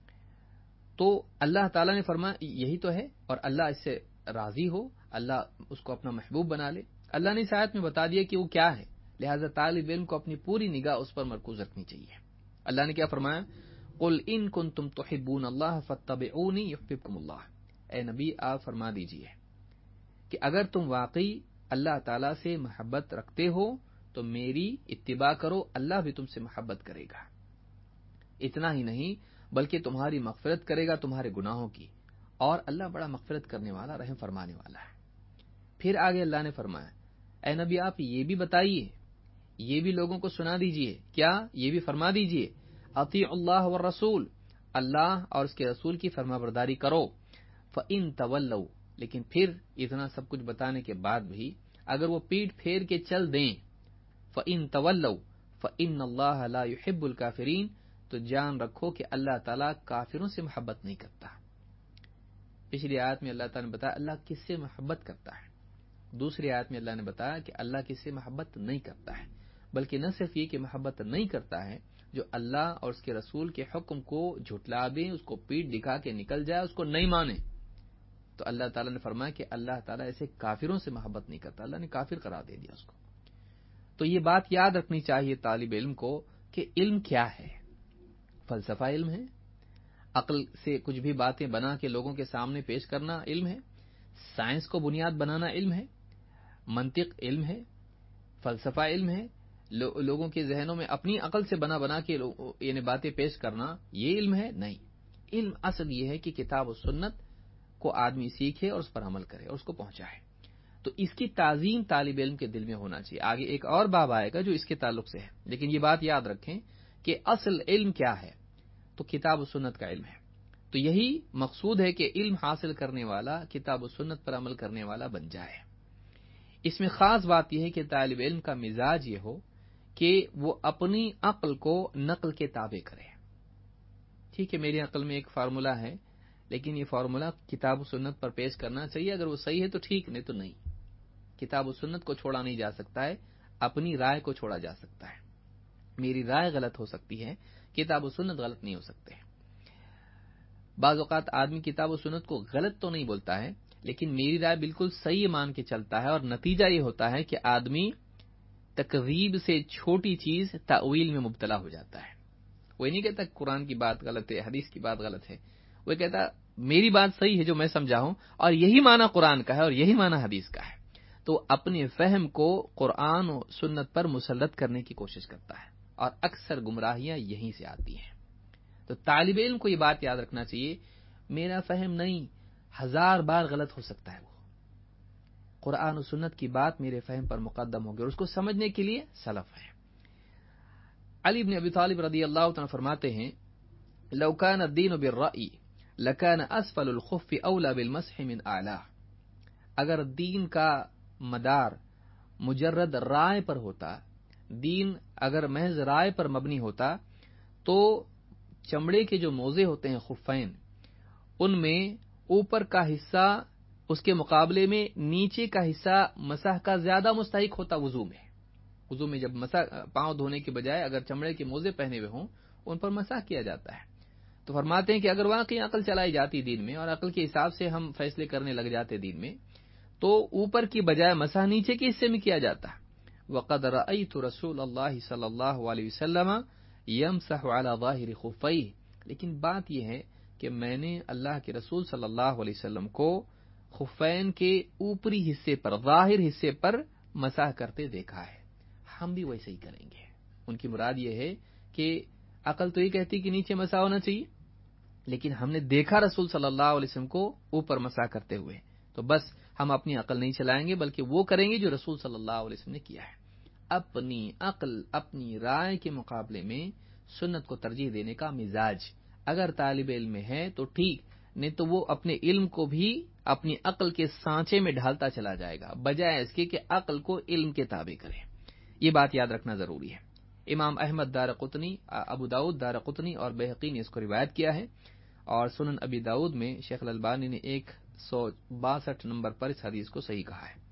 تو اللہ تعالیٰ نے فرمایا یہی تو ہے، اور اللہ اس سے راضی ہو، اللہ اس کو اپنا محبوب بنا لے۔ اللہ نے اس آیت میں بتا دیا کہ وہ کیا ہے، لہذا طالب علم کو اپنی پوری نگاہ اس پر مرکوز رکھنی چاہیے۔ اللہ نے کیا فرمایا؟ قل ان کنتم تحبون اللہ فاتبعونی یحببکم اللہ۔ اے نبی آپ فرما دیجئے کہ اگر تم واقعی اللہ تعالیٰ سے محبت رکھتے ہو تو میری اتباع کرو، اللہ بھی تم سے محبت کرے گا۔ اتنا ہی نہیں بلکہ تمہاری مغفرت کرے گا تمہارے گناہوں کی، اور اللہ بڑا مغفرت کرنے والا، رحم فرمانے والا ہے۔ پھر آگے اللہ نے فرمایا اے نبی آپ یہ بھی بتائیے، یہ بھی لوگوں کو سنا دیجئے، کیا یہ بھی فرما دیجئے اطیعوا اللہ والرسول، اللہ اور اس کے رسول کی فرما برداری کرو۔ فَإِن تَوَلَّوْا، لیکن پھر اتنا سب کچھ بتانے کے بعد بھی اگر وہ پیٹ پھیر کے چل دیں، فَإِن تَوَلَّوْا فَإِنَّ اللَّهَ لَا يُحِبُّ الْكَافِرِينَ، تو جان رکھو کہ اللہ تعالیٰ کافروں سے محبت نہیں کرتا۔ پچھلی آیت میں اللہ تعالیٰ نے بتایا اللہ کس سے محبت کرتا ہے، دوسری آیت میں اللہ نے بتایا کہ اللہ کس سے محبت نہیں کرتا ہے، بلکہ نہ صرف یہ کہ محبت نہیں کرتا ہے، جو اللہ اور اس کے رسول کے حکم کو جھٹلا دیں، اس کو پیٹ دکھا کے نکل جائے، اس کو نہیں مانے، تو اللہ تعالیٰ نے فرمایا کہ اللہ تعالیٰ ایسے کافروں سے محبت نہیں کرتا، اللہ نے کافر قرار دے دیا اس کو۔ تو یہ بات یاد رکھنی چاہیے طالب علم کو کہ علم کیا ہے۔ فلسفہ علم ہے، عقل سے کچھ بھی باتیں بنا کے لوگوں کے سامنے پیش کرنا علم ہے، سائنس کو بنیاد بنانا علم ہے، منطق علم ہے، فلسفہ علم ہے، لو لوگوں کے ذہنوں میں اپنی عقل سے بنا بنا کے یعنی باتیں پیش کرنا یہ علم ہے؟ نہیں۔ علم اصل یہ ہے کہ کتاب و سنت کو آدمی سیکھے اور اس پر عمل کرے اور اس کو پہنچائے، تو اس کی تعظیم طالب علم کے دل میں ہونا چاہیے۔ آگے ایک اور باب آئے گا جو اس کے تعلق سے ہے، لیکن یہ بات یاد رکھیں کہ اصل علم کیا ہے، تو کتاب و سنت کا علم ہے۔ تو یہی مقصود ہے کہ علم حاصل کرنے والا کتاب و سنت پر عمل کرنے والا بن جائے۔ اس میں خاص بات یہ ہے کہ طالب علم کا مزاج یہ ہو کہ وہ اپنی عقل کو نقل کے تابع کرے۔ ٹھیک ہے، میری عقل میں ایک فارمولا ہے، لیکن یہ فارمولا کتاب و سنت پر پیش کرنا چاہیے، اگر وہ صحیح ہے تو ٹھیک، نہیں تو نہیں۔ کتاب و سنت کو چھوڑا نہیں جا سکتا ہے، اپنی رائے کو چھوڑا جا سکتا ہے۔ میری رائے غلط ہو سکتی ہے، کتاب و سنت غلط نہیں ہو سکتے۔ بعض اوقات آدمی کتاب و سنت کو غلط تو نہیں بولتا ہے، لیکن میری رائے بالکل صحیح مان کے چلتا ہے، اور نتیجہ یہ ہوتا ہے کہ آدمی تکذیب سے چھوٹی چیز تأویل میں مبتلا ہو جاتا ہے۔ وہ نہیں کہتا قرآن کی بات غلط ہے، حدیث کی بات غلط ہے، وہ کہتا میری بات صحیح ہے جو میں سمجھا ہوں، اور یہی معنی قرآن کا ہے اور یہی معنی حدیث کا ہے، تو اپنے فہم کو قرآن و سنت پر مسلط کرنے کی کوشش کرتا ہے، اور اکثر گمراہیاں یہیں سے آتی ہیں۔ تو طالب علم کو یہ بات یاد رکھنا چاہیے میرا فہم نہیں، ہزار بار غلط ہو سکتا ہے، وہ قرآن و سنت کی بات میرے فہم پر مقدم ہوگی، اور اس کو سمجھنے کے لیے سلف ہے۔ علی بن ابی طالب رضی اللہ عنہ فرماتے ہیں لو کان الدین بالرأی لکان اسفل الخف اولا بالمسح من اعلیٰ، اگر دین کا مدار مجرد رائے پر ہوتا، دین اگر محض رائے پر مبنی ہوتا، تو چمڑے کے جو موزے ہوتے ہیں خفین، ان میں اوپر کا حصہ اس کے مقابلے میں نیچے کا حصہ مسح کا زیادہ مستحق ہوتا۔ وضو میں وضو میں جب مسح پاؤں دھونے کے بجائے اگر چمڑے کے موزے پہنے ہوئے ہوں ان پر مسح کیا جاتا ہے۔ تو فرماتے ہیں کہ اگر واقعی عقل چلائی جاتی دین میں اور عقل کے حساب سے ہم فیصلے کرنے لگ جاتے دین میں، تو اوپر کی بجائے مسح نیچے کے حصے میں کیا جاتا۔ وقد رأيت رسول اللہ صلی اللہ علیہ وسلم يمسح على ظاہر خفیہ، لیکن بات یہ ہے کہ میں نے اللہ کے رسول صلی اللہ علیہ وسلم کو خفین کے اوپری حصے پر، ظاہر حصے پر مسح کرتے دیکھا ہے، ہم بھی ویسے ہی کریں گے۔ ان کی مراد یہ ہے کہ عقل تو یہ کہتی کہ نیچے مسح ہونا چاہیے، لیکن ہم نے دیکھا رسول صلی اللہ علیہ وسلم کو اوپر مسح کرتے ہوئے، تو بس ہم اپنی عقل نہیں چلائیں گے بلکہ وہ کریں گے جو رسول صلی اللہ علیہ وسلم نے کیا ہے. اپنی عقل اپنی رائے کے مقابلے میں سنت کو ترجیح دینے کا مزاج اگر طالب علم میں ہے تو ٹھیک، نہیں تو وہ اپنے علم کو بھی اپنی عقل کے سانچے میں ڈھالتا چلا جائے گا بجائے اس کے کہ عقل کو علم کے تابع کرے. یہ بات یاد رکھنا ضروری ہے. امام احمد دارقطنی، ابو داؤد دارقطنی اور بہقی نے اس کو روایت کیا ہے، اور سنن ابی داؤد میں شیخ الالبانی نے ایک سو باسٹھ نمبر پر اس حدیث کو صحیح کہا ہے.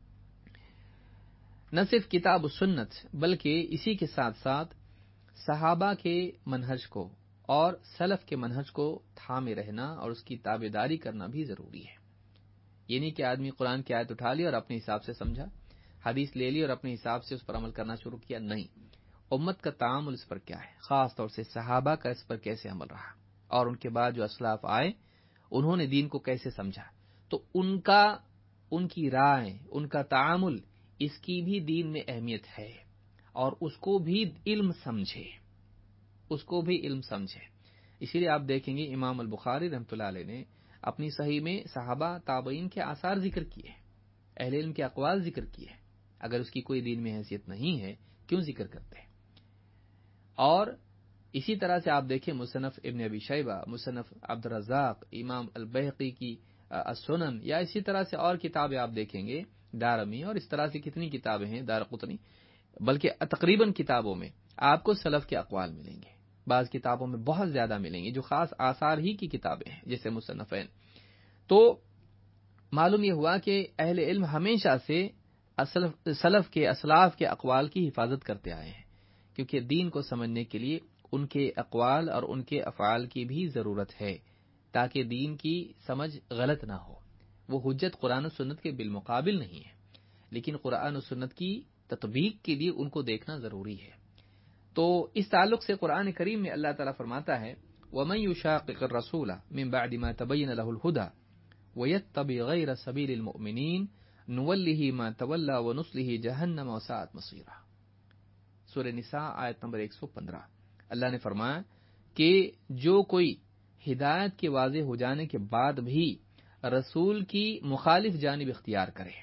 نہ صرف کتاب و سنت بلکہ اسی کے ساتھ ساتھ صحابہ کے منہج کو اور سلف کے منہج کو تھامے رہنا اور اس کی تابعداری کرنا بھی ضروری ہے. یہ نہیں کہ آدمی قرآن کی آیت اٹھا لی اور اپنے حساب سے سمجھا، حدیث لے لی اور اپنے حساب سے اس پر عمل کرنا شروع کیا. نہیں، امت کا تعامل اس پر کیا ہے، خاص طور سے صحابہ کا اس پر کیسے عمل رہا، اور ان کے بعد جو اسلاف آئے انہوں نے دین کو کیسے سمجھا. تو ان کا ان کی رائے، ان کا تعامل، اس کی بھی دین میں اہمیت ہے، اور اس کو بھی علم سمجھے اس کو بھی علم سمجھے. اسی لیے آپ دیکھیں گے امام البخاری رحمۃ اللہ علیہ نے اپنی صحیح میں صحابہ تابعین کے آثار ذکر کیے، اہل علم کے اقوال ذکر کیے. اگر اس کی کوئی دین میں حیثیت نہیں ہے کیوں ذکر کرتے ہیں؟ اور اسی طرح سے آپ دیکھیں مصنف ابن ابی شیبہ، مصنف عبد الرزاق، امام البیہقی کی السنن، یا اسی طرح سے اور کتابیں آپ دیکھیں گے، دارمی، اور اس طرح سے کتنی کتابیں ہیں، دارقطنی، بلکہ تقریباً کتابوں میں آپ کو سلف کے اقوال ملیں گے. بعض کتابوں میں بہت زیادہ ملیں گے جو خاص آثار ہی کی کتابیں ہیں جیسے مصنفین. تو معلوم یہ ہوا کہ اہل علم ہمیشہ سے سلف کے اسلاف کے اقوال کی حفاظت کرتے آئے ہیں، کیونکہ دین کو سمجھنے کے لیے ان کے اقوال اور ان کے افعال کی بھی ضرورت ہے تاکہ دین کی سمجھ غلط نہ ہو. وہ حجت قرآن و سنت کے بالمقابل نہیں ہے، لیکن قرآن و سنت کی تطبیق کے لیے ان کو دیکھنا ضروری ہے. تو اس تعلق سے قرآن کریم میں اللہ تعالیٰ فرماتا ہے وَمَن يُشَاقِقِ الرَّسُولَ مِن بَعْدِ مَا تَبَيَّنَ لَهُ الْهُدَى وَيَتَّبِعْ غَيْرَ سَبِيلِ الْمُؤْمِنِينَ نُوَلِّهِ مَا تَوَلَّى وَنُصْلِهِ جَهَنَّمَ وَسَاءَتْ مَصِيرًا. سورہ نساء آیت نمبر ایک سو پندرہ. اللہ نے فرمایا کہ جو کوئی ہدایت کے واضح ہو جانے کے بعد بھی رسول کی مخالف جانب اختیار کرے،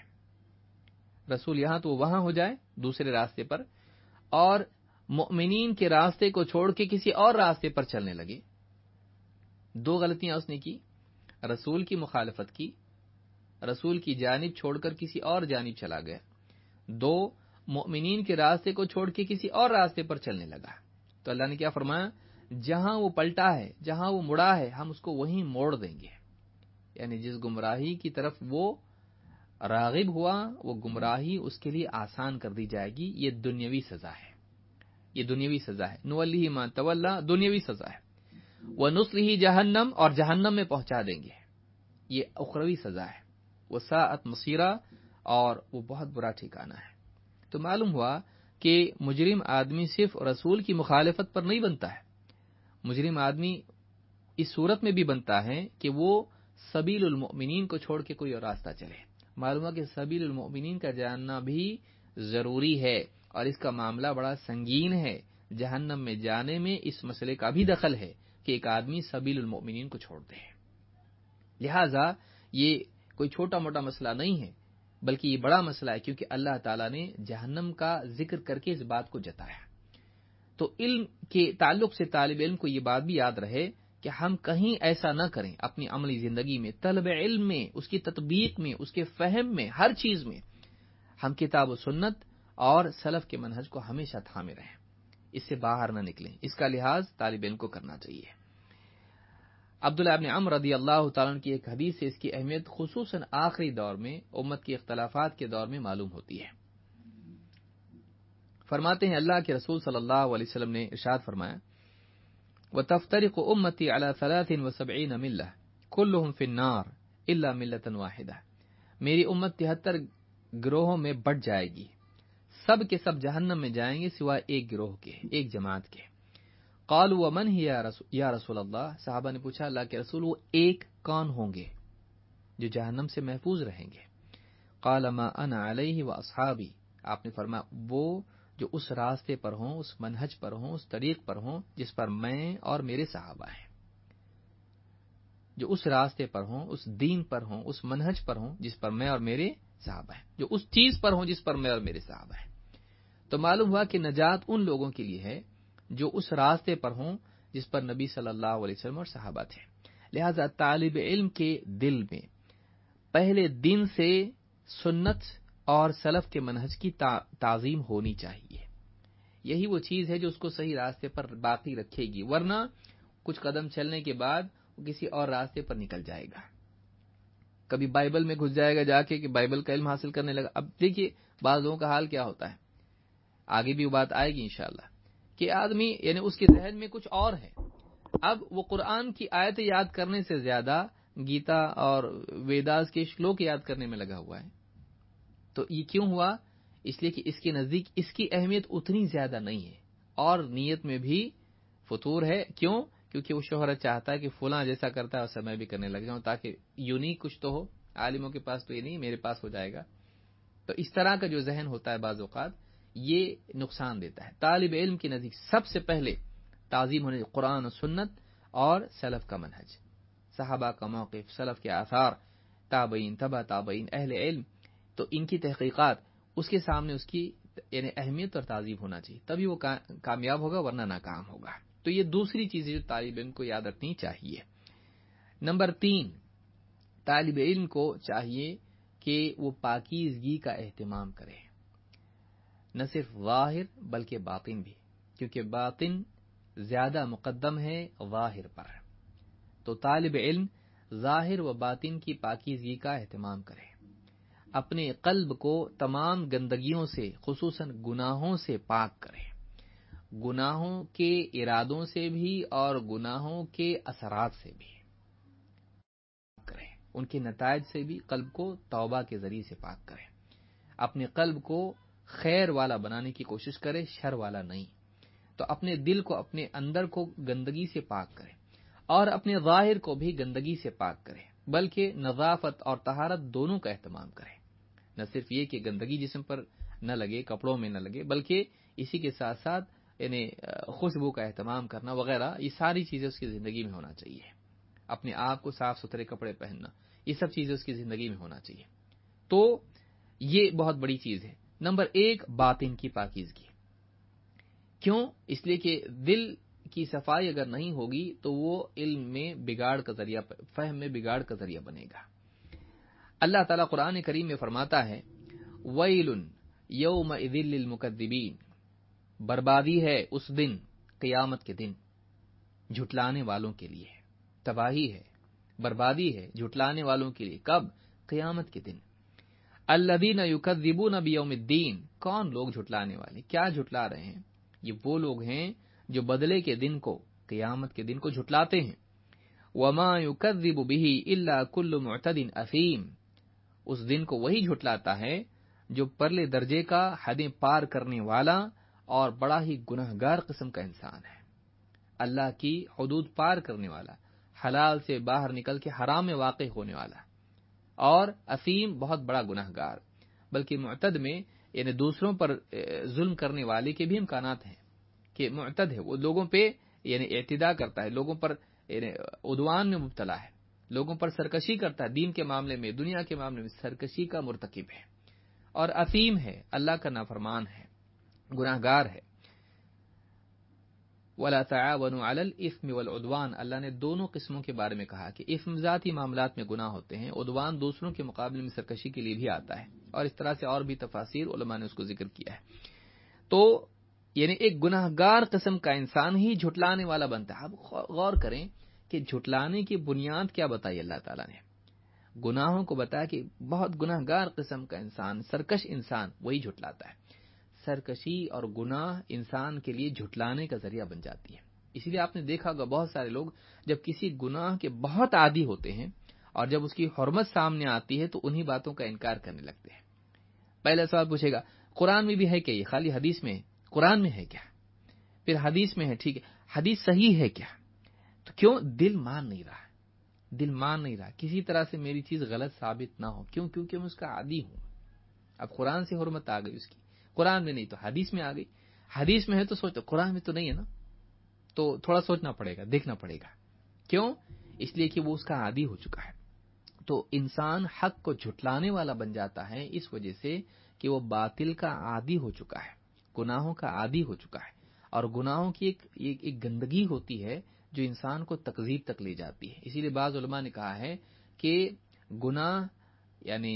رسول یہاں تو وہاں ہو جائے دوسرے راستے پر، اور مؤمنین کے راستے کو چھوڑ کے کسی اور راستے پر چلنے لگے. دو غلطیاں اس نے کی، رسول کی مخالفت کی، رسول کی جانب چھوڑ کر کسی اور جانب چلا گیا. دو، مؤمنین کے راستے کو چھوڑ کے کسی اور راستے پر چلنے لگا. تو اللہ نے کیا فرمایا، جہاں وہ پلٹا ہے، جہاں وہ مڑا ہے، ہم اس کو وہیں موڑ دیں گے. یعنی جس گمراہی کی طرف وہ راغب ہوا وہ گمراہی اس کے لیے آسان کر دی جائے گی. یہ دنیاوی سزا ہے، یہ دنیاوی سزا ہے. نولی ما تولا، دنیاوی سزا ہے. ونصلہ جہنم، اور جہنم میں پہنچا دیں گے، یہ اخروی سزا ہے. وساءت مصیرا، اور وہ بہت برا ٹھکانہ ہے. تو معلوم ہوا کہ مجرم آدمی صرف رسول کی مخالفت پر نہیں بنتا ہے، مجرم آدمی اس صورت میں بھی بنتا ہے کہ وہ سبیل المؤمنین کو چھوڑ کے کوئی اور راستہ چلے. معلوم ہے کہ سبیل المؤمنین کا جاننا بھی ضروری ہے، اور اس کا معاملہ بڑا سنگین ہے. جہنم میں جانے میں اس مسئلے کا بھی دخل ہے کہ ایک آدمی سبیل المؤمنین کو چھوڑ دے. لہٰذا یہ کوئی چھوٹا موٹا مسئلہ نہیں ہے، بلکہ یہ بڑا مسئلہ ہے، کیونکہ اللہ تعالیٰ نے جہنم کا ذکر کر کے اس بات کو جتایا. تو علم کے تعلق سے طالب علم کو یہ بات بھی یاد رہے کہ ہم کہیں ایسا نہ کریں اپنی عملی زندگی میں، طلب علم میں، اس کی تطبیق میں، اس کے فہم میں، ہر چیز میں ہم کتاب و سنت اور سلف کے منہج کو ہمیشہ تھامے رہیں، اس سے باہر نہ نکلیں. اس کا لحاظ طالب علم کو کرنا چاہیے. عبداللہ ابن عمر رضی اللہ تعالیٰ عنہ کی ایک حدیث سے اس کی اہمیت خصوصاً آخری دور میں امت کے اختلافات کے دور میں معلوم ہوتی ہے. فرماتے ہیں اللہ کے رسول صلی اللہ علیہ وسلم نے ارشاد فرمایا وَتَفْتَرِقُ أُمَّتِي عَلَى ثَلَاثٍ وَسَبْعِينَ مِلَّةٍ كُلُّهُمْ فِي النَّارِ إِلَّا مِلَّةً وَاحِدَةً. میری امت تہتر گروہوں میں بٹ جائے گی، سب کے سب جہنم میں جائیں گے سوائے ایک گروہ کے، ایک جماعت کے. قالوا ومن هي یا رسول اللہ، صحابہ نے پوچھا اللہ کے رسول وہ ایک کون ہوں گے جو جہنم سے محفوظ رہیں گے؟ قال ما انا علیہ واصحابی، آپ نے فرمایا وہ جو اس راستے پر ہوں، اس منہج پر ہوں، اس طریق پر ہوں جس پر میں اور میرے صحابہ ہیں. جو اس راستے پر ہوں، اس دین پر ہوں، اس منہج پر ہوں جس پر میں اور میرے صحابہ ہیں، جو اس چیز پر ہوں جس پر میں اور میرے صحابہ ہیں۔ تو معلوم ہوا کہ نجات ان لوگوں کے لیے ہے جو اس راستے پر ہوں جس پر نبی صلی اللہ علیہ وسلم اور صحابہ تھے۔ لہذا طالب علم کے دل میں پہلے دن سے سنت اور سلف کے منہج کی تعظیم ہونی چاہیے۔ یہی وہ چیز ہے جو اس کو صحیح راستے پر باقی رکھے گی، ورنہ کچھ قدم چلنے کے بعد وہ کسی اور راستے پر نکل جائے گا۔ کبھی بائبل میں گھس جائے گا جا کے کہ بائبل کا علم حاصل کرنے لگا۔ اب دیکھیے بعض لوگوں کا حال کیا ہوتا ہے، آگے بھی وہ بات آئے گی انشاءاللہ، کہ آدمی یعنی اس کے ذہن میں کچھ اور ہے، اب وہ قرآن کی آیتیں یاد کرنے سے زیادہ گیتا اور ویداس کے شلوک یاد کرنے میں لگا ہوا ہے۔ تو یہ کیوں ہوا؟ اس لیے کہ اس کے نزدیک اس کی اہمیت اتنی زیادہ نہیں ہے، اور نیت میں بھی فطور ہے۔ کیوں؟ کیونکہ وہ شہرت چاہتا ہے کہ فلاں جیسا کرتا ہے ویسا میں بھی کرنے لگ جاؤں، تاکہ یونیک کچھ تو ہو، عالموں کے پاس تو یہ نہیں، میرے پاس ہو جائے گا۔ تو اس طرح کا جو ذہن ہوتا ہے بعض اوقات یہ نقصان دیتا ہے۔ طالب علم کے نزدیک سب سے پہلے تعظیم ہونے قرآن و سنت اور سلف کا منہج، صحابہ کا موقف، سلف کے آثار، تابعین، تبع تابعین، اہل علم، تو ان کی تحقیقات، اس کے سامنے اس کی یعنی اہمیت اور تعظیم ہونا چاہیے، تبھی وہ کامیاب ہوگا، ورنہ ناکام ہوگا۔ تو یہ دوسری چیز ہے جو طالب علم کو یاد رکھنی چاہیے۔ نمبر تین، طالب علم کو چاہیے کہ وہ پاکیزگی کا اہتمام کرے، نہ صرف ظاہر بلکہ باطن بھی، کیونکہ باطن زیادہ مقدم ہے ظاہر پر۔ تو طالب علم ظاہر و باطن کی پاکیزگی کا اہتمام کرے، اپنے قلب کو تمام گندگیوں سے خصوصاً گناہوں سے پاک کرے، گناہوں کے ارادوں سے بھی اور گناہوں کے اثرات سے بھی کرے، ان کے نتائج سے بھی قلب کو توبہ کے ذریعے سے پاک کرے، اپنے قلب کو خیر والا بنانے کی کوشش کرے، شر والا نہیں۔ تو اپنے دل کو، اپنے اندر کو گندگی سے پاک کرے، اور اپنے ظاہر کو بھی گندگی سے پاک کرے، بلکہ نظافت اور طہارت دونوں کا اہتمام کرے۔ نہ صرف یہ کہ گندگی جسم پر نہ لگے، کپڑوں میں نہ لگے، بلکہ اسی کے ساتھ ساتھ یعنی خوشبو کا اہتمام کرنا وغیرہ، یہ ساری چیزیں اس کی زندگی میں ہونا چاہیے۔ اپنے آپ کو صاف ستھرے کپڑے پہننا، یہ سب چیزیں اس کی زندگی میں ہونا چاہیے۔ تو یہ بہت بڑی چیز ہے۔ نمبر ایک، باطن کی پاکیزگی۔ کیوں؟ اس لیے کہ دل کی صفائی اگر نہیں ہوگی تو وہ علم میں بگاڑ کا ذریعہ، فہم میں بگاڑ کا ذریعہ بنے گا۔ اللہ تعالیٰ قرآن کریم میں فرماتا ہے وَيْلٌ يَوْمَئِذٍ لِّلْمُكَذِّبِينَ، بربادی ہے اس دن، قیامت کے دن، جھٹلانے والوں کے لیے، تباہی ہے، بربادی ہے جھٹلانے والوں کے لیے۔ کب؟ قیامت کے دن۔ الذین یکذبون بیوم الدین، کون لوگ جھٹلانے والے، کیا جھٹلا رہے ہیں؟ یہ وہ لوگ ہیں جو بدلے کے دن کو، قیامت کے دن کو جھٹلاتے ہیں۔ وما یکذب بہ الا کل معتد اثیم، اس دن کو وہی جھٹلاتا ہے جو پرلے درجے کا، حدیں پار کرنے والا اور بڑا ہی گنہگار قسم کا انسان ہے۔ اللہ کی حدود پار کرنے والا، حلال سے باہر نکل کے حرام میں واقع ہونے والا، اور اثیم بہت بڑا گنہگار۔ بلکہ معتد میں یعنی دوسروں پر ظلم کرنے والے کے بھی امکانات ہیں، کہ معتد ہے، وہ لوگوں پہ یعنی اعتداء کرتا ہے، لوگوں پر یعنی عدوان میں مبتلا ہے، لوگوں پر سرکشی کرتا ہے، دین کے معاملے میں، دنیا کے معاملے میں سرکشی کا مرتکب ہے، اور اثیم ہے، اللہ کا نافرمان ہے، گناہگار ہے۔ وَلَا تَعَاوَنُوا عَلَى الْإِثْمِ وَالْعُدْوَانِ، اللہ نے دونوں قسموں کے بارے میں کہا کہ اثم ذاتی معاملات میں گناہ ہوتے ہیں، عدوان دوسروں کے مقابلے میں سرکشی کے لیے بھی آتا ہے، اور اس طرح سے اور بھی تفاسیر علماء نے اس کو ذکر کیا ہے۔ تو یعنی ایک گناہگار قسم کا انسان ہی جھٹلانے والا بنتا ہے۔ اب غور کریں کہ جھٹلانے کی بنیاد کیا بتائی اللہ تعالیٰ نے؟ گناہوں کو بتایا کہ بہت گناہگار قسم کا انسان، سرکش انسان وہی جھٹلاتا ہے۔ سرکشی اور گناہ انسان کے لیے جھٹلانے کا ذریعہ بن جاتی ہے۔ اس لیے آپ نے دیکھا ہوگا بہت سارے لوگ جب کسی گناہ کے بہت عادی ہوتے ہیں اور جب اس کی حرمت سامنے آتی ہے تو انہی باتوں کا انکار کرنے لگتے ہیں۔ پہلا سوال پوچھے گا قرآن میں بھی ہے کیا؟ یہ خالی حدیث میں ہے؟ قرآن میں ہے کیا؟ پھر حدیث میں ہے، ٹھیک ہے، حدیث صحیح ہے کیا؟ تو کیوں دل مان نہیں رہا؟ دل مان نہیں رہا کسی طرح سے میری چیز غلط ثابت نہ ہو۔ کیوں؟ کیونکہ میں اس کا عادی ہوں۔ اب قرآن سے حرمت آ گئی اس کی، قرآن میں نہیں تو حدیث میں آ گئی، حدیث میں ہے تو سوچو، قرآن میں تو نہیں ہے نا، تو تھوڑا سوچنا پڑے گا، دیکھنا پڑے گا۔ کیوں؟ اس لیے کہ وہ اس کا عادی ہو چکا ہے۔ تو انسان حق کو جھٹلانے والا بن جاتا ہے اس وجہ سے کہ وہ باطل کا عادی ہو چکا ہے، گناہوں کا عادی ہو چکا ہے، اور گناہوں کی ایک ایک, ایک گندگی ہوتی ہے جو انسان کو تکذیب تک لے جاتی ہے۔ اسی لیے بعض علماء نے کہا ہے کہ گناہ یعنی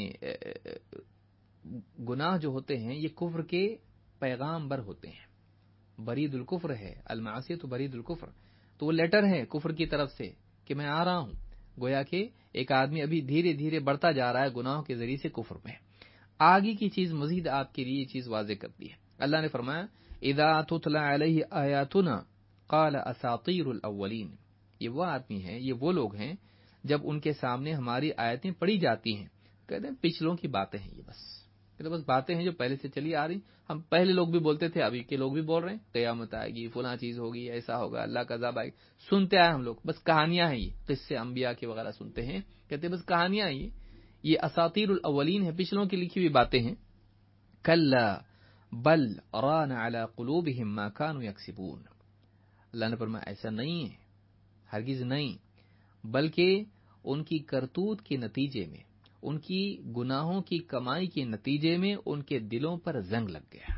گناہ جو ہوتے ہیں یہ کفر کے پیغام بر ہوتے ہیں۔ برید الکفر ہے، المعصیۃ برید الکفر، تو وہ لیٹر ہے کفر کی طرف سے کہ میں آ رہا ہوں۔ گویا کہ ایک آدمی ابھی دھیرے دھیرے بڑھتا جا رہا ہے گناہوں کے ذریعے سے کفر میں۔ آگے کی چیز مزید آپ کے لیے یہ چیز واضح کرتی ہے۔ اللہ نے فرمایا اذا تتلی علیہ آیاتنا قال اساطیر الاولین، یہ وہ آدمی ہیں، یہ وہ لوگ ہیں جب ان کے سامنے ہماری آیتیں پڑھی جاتی ہیں کہتے ہیں پچھلوں کی باتیں ہیں، یہ بس یہ بس باتیں ہیں جو پہلے سے چلی آ رہی، ہم پہلے لوگ بھی بولتے تھے، ابھی کے لوگ بھی بول رہے ہیں، قیامت آئے گی، فلاں چیز ہوگی، ایسا ہوگا، اللہ کا عذاب آئے گا، سنتے آئے ہم لوگ، بس کہانیاں ہیں، یہ قصے انبیاء کے وغیرہ سنتے ہیں، کہتے ہیں بس کہانیاں ہیں، یہ یہ اساطیر الاولین ہے، پچھلوں کی لکھی ہوئی باتیں ہیں۔ کلا بل ران علی قلوبہم ما کانوا یکسبون، اللہ نے فرمایا ایسا نہیں ہے، ہرگز نہیں، بلکہ ان کی کرتوت کے نتیجے میں، ان کی گناہوں کی کمائی کے نتیجے میں ان کے دلوں پر زنگ لگ گیا۔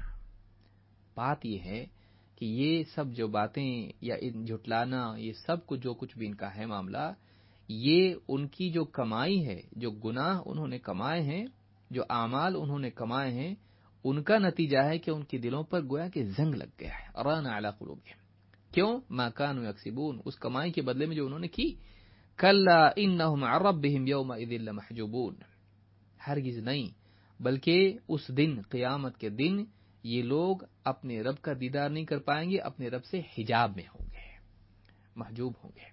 بات یہ ہے کہ یہ سب جو باتیں یا جھٹلانا، یہ سب کچھ جو کچھ بھی ان کا ہے معاملہ، یہ ان کی جو کمائی ہے، جو گناہ انہوں نے کمائے ہیں، جو اعمال انہوں نے کمائے ہیں، ان کا نتیجہ ہے کہ ان کے دلوں پر گویا کہ زنگ لگ گیا ہے۔ ران علی قلوبہم، کیوں؟ ما کانوا یکسبون، اس کمائی کے بدلے میں جو انہوں نے کی۔ کلا انہم عن ربہم یومئذ لمحجوبون، ہرگز نہیں، بلکہ اس دن، قیامت کے دن، یہ لوگ اپنے رب کا دیدار نہیں کر پائیں گے، اپنے رب سے حجاب میں ہوں گے، محجوب ہوں گے،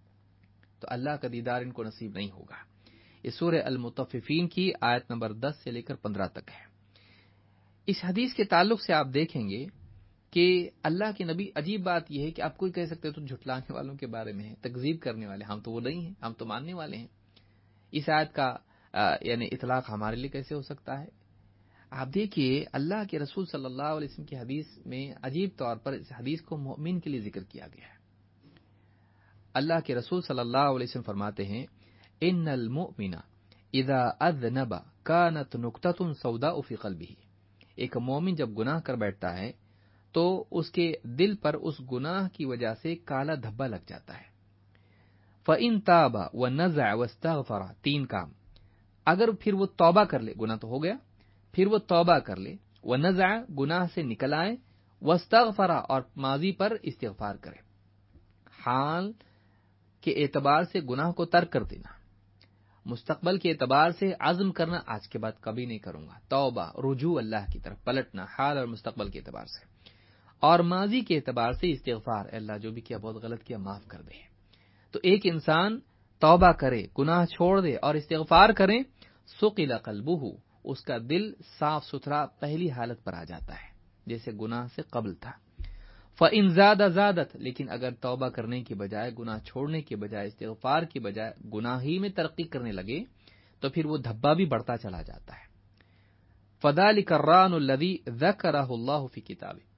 تو اللہ کا دیدار ان کو نصیب نہیں ہوگا۔ یہ سورہ المطففین کی آیت نمبر دس سے لے کر پندرہ تک ہے۔ اس حدیث کے تعلق سے آپ دیکھیں گے کہ اللہ کے نبی، عجیب بات یہ ہے کہ آپ کوئی کہہ سکتے تو جھٹلانے والوں کے بارے میں ہے، تکذیب کرنے والے، ہم تو وہ نہیں ہیں، ہم تو ماننے والے ہیں۔ اس آیت کا آ, یعنی اطلاق ہمارے لیے کیسے ہو سکتا ہے؟ آپ دیکھیے اللہ کے رسول صلی اللہ علیہ وسلم کی حدیث میں عجیب طور پر اس حدیث کو مومن کے لیے ذکر کیا گیا ہے۔ اللہ کے رسول صلی اللہ علیہ وسلم فرماتے ہیں ان المؤمن اذا اذنب كانت نقطة سوداء في قلبه، ایک مومن جب گناہ کر بیٹھتا ہے تو اس کے دل پر اس گناہ کی وجہ سے کالا دھبا لگ جاتا ہے۔ فَإِن تَابَ وَنَزَعَ وَاسْتَغْفَرَ، تین کام، اگر پھر وہ توبہ کر لے، گناہ تو ہو گیا، پھر وہ توبہ کر لے، وَنَزَعَ، گناہ سے نکل آئے، وَاسْتَغْفَرَ، اور ماضی پر استغفار کرے، حال کے اعتبار سے گناہ کو ترک کر دینا، مستقبل کے اعتبار سے عزم کرنا، آج کے بعد کبھی نہیں کروں گا، توبہ، رجوع اللہ کی طرف پلٹنا، حال اور مستقبل کے اعتبار سے، اور ماضی کے اعتبار سے استغفار، اللہ جو بھی کیا بہت غلط کیا معاف کر دے۔ تو ایک انسان توبہ کرے، گناہ چھوڑ دے اور استغفار کرے، سقل قلبہ، اس کا دل صاف ستھرا پہلی حالت پر آ جاتا ہے جیسے گناہ سے قبل تھا۔ فَإِن زَادَ زَادَتْ، لیکن اگر توبہ کرنے کی بجائے، گناہ چھوڑنے کی بجائے، استغفار کی بجائے گناہ ہی میں ترقی کرنے لگے تو پھر وہ دھبا بھی بڑھتا چلا جاتا ہے۔ فَذَلِكَ الرَّانُ الَّذِي ذَكَرَهُ اللَّهُ فِي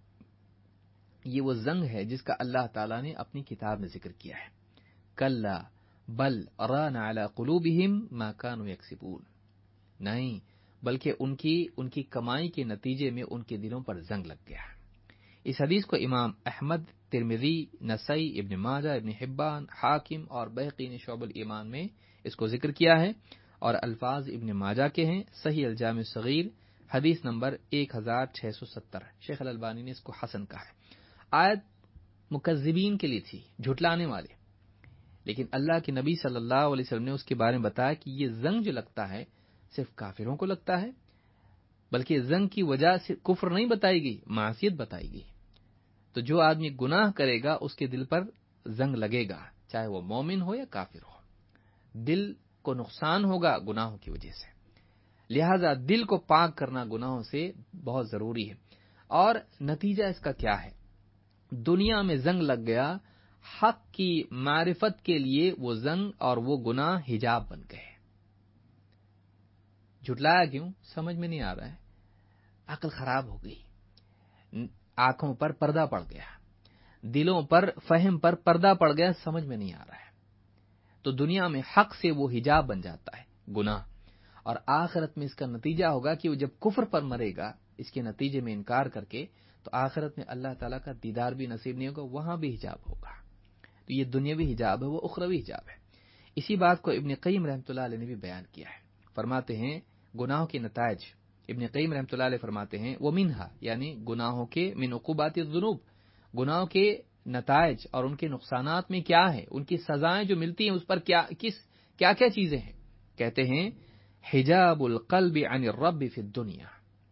كِتَابِهِ، یہ وہ زنگ ہے جس کا اللہ تعالیٰ نے اپنی کتاب میں ذکر کیا ہے۔ کلا بل ران علی قلوبہم ما کانوا یکسبون، نہیں، بلکہ ان کی ان کی کمائی کے نتیجے میں ان کے دلوں پر زنگ لگ گیا۔ اس حدیث کو امام احمد، ترمذی، نسائی، ابن ماجہ، ابن حبان، حاکم اور بہقی نے شعب الایمان میں اس کو ذکر کیا ہے، اور الفاظ ابن ماجہ کے ہیں۔ صحیح الجامع الصغیر حدیث نمبر ایک ہزار چھ سو ستر، شیخ الالبانی نے اس کو حسن کہا ہے۔ آیت مکذبین کے لیے تھی، جھٹلانے والے، لیکن اللہ کے نبی صلی اللہ علیہ وسلم نے اس کے بارے میں بتایا کہ یہ زنگ جو لگتا ہے صرف کافروں کو لگتا ہے، بلکہ زنگ کی وجہ سے کفر نہیں بتائی گئی، معصیت بتائی گئی۔ تو جو آدمی گناہ کرے گا اس کے دل پر زنگ لگے گا، چاہے وہ مومن ہو یا کافر ہو، دل کو نقصان ہوگا گناہوں کی وجہ سے، لہذا دل کو پاک کرنا گناہوں سے بہت ضروری ہے۔ اور نتیجہ اس کا کیا ہے؟ دنیا میں زنگ لگ گیا، حق کی معرفت کے لیے وہ زنگ اور وہ گناہ حجاب بن گئے۔ جھٹلایا کیوں؟ سمجھ میں نہیں آ رہا ہے، عقل خراب ہو گئی، آنکھوں پر پردہ پڑ گیا، دلوں پر، فہم پر پردہ پڑ گیا، سمجھ میں نہیں آ رہا ہے۔ تو دنیا میں حق سے وہ حجاب بن جاتا ہے گناہ، اور آخرت میں اس کا نتیجہ ہوگا کہ وہ جب کفر پر مرے گا اس کے نتیجے میں انکار کر کے، تو آخرت میں اللہ تعالیٰ کا دیدار بھی نصیب نہیں ہوگا، وہاں بھی حجاب ہوگا۔ تو یہ دنیاوی حجاب ہے، وہ اخروی حجاب ہے۔ اسی بات کو ابن قیم رحمۃ اللہ علیہ نے بھی بیان کیا ہے، فرماتے ہیں گناہوں کے نتائج، ابن قیم رحمۃ اللہ علیہ فرماتے ہیں وہ منہا، یعنی گناہوں کے من عقوبات الذنوب، گناہوں کے نتائج اور ان کے نقصانات میں کیا ہے، ان کی سزائیں جو ملتی ہیں اس پر کیا کس کیا کیا چیزیں ہیں، کہتے ہیں حجاب القلب عن الرب فی الدنیا،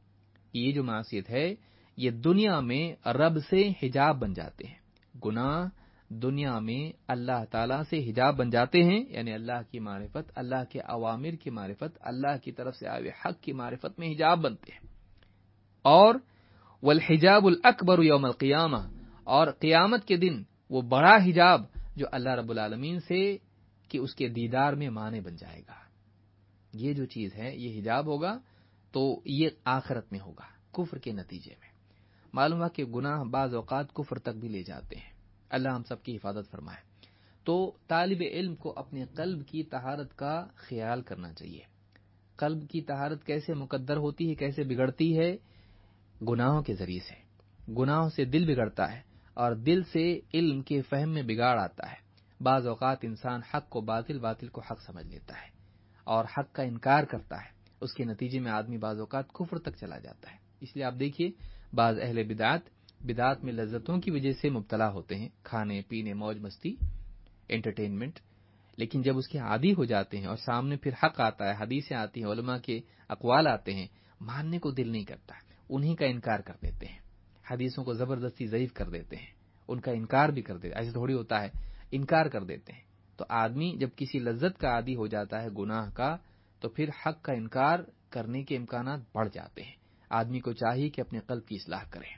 یہ جو معصیت ہے یہ دنیا میں رب سے حجاب بن جاتے ہیں، گناہ دنیا میں اللہ تعالیٰ سے حجاب بن جاتے ہیں، یعنی اللہ کی معرفت، اللہ کے اوامر کی معرفت، اللہ کی طرف سے آئے حق کی معرفت میں حجاب بنتے ہیں۔ اور والحجاب الاکبر یوم القیامہ، اور قیامت کے دن وہ بڑا حجاب جو اللہ رب العالمین سے کہ اس کے دیدار میں مانے بن جائے گا، یہ جو چیز ہے یہ حجاب ہوگا، تو یہ آخرت میں ہوگا کفر کے نتیجے میں۔ معلوم ہے کہ گناہ بعض اوقات کفر تک بھی لے جاتے ہیں، اللہ ہم سب کی حفاظت فرمائے۔ تو طالب علم کو اپنے قلب کی طہارت کا خیال کرنا چاہیے۔ قلب کی طہارت کیسے مقدر ہوتی ہے، کیسے بگڑتی ہے؟ گناہوں کے ذریعے سے۔ گناہوں سے دل بگڑتا ہے، اور دل سے علم کے فہم میں بگاڑ آتا ہے۔ بعض اوقات انسان حق کو باطل، باطل کو حق سمجھ لیتا ہے اور حق کا انکار کرتا ہے، اس کے نتیجے میں آدمی بعض اوقات کفر تک چلا جاتا ہے۔ اس لیے آپ دیکھیے بعض اہل بدعت بدعت میں لذتوں کی وجہ سے مبتلا ہوتے ہیں، کھانے پینے، موج مستی، انٹرٹینمنٹ، لیکن جب اس کے عادی ہو جاتے ہیں اور سامنے پھر حق آتا ہے، حدیثیں آتی ہیں، علماء کے اقوال آتے ہیں، ماننے کو دل نہیں کرتا، انہی کا انکار کر دیتے ہیں، حدیثوں کو زبردستی ضعیف کر دیتے ہیں، ان کا انکار بھی کر دیتے ہیں، ایسے تھوڑی ہوتا ہے، انکار کر دیتے ہیں۔ تو آدمی جب کسی لذت کا عادی ہو جاتا ہے گناہ کا، تو پھر حق کا انکار کرنے کے امکانات بڑھ جاتے ہیں۔ آدمی کو چاہیے کہ اپنے قلب کی اصلاح کرے۔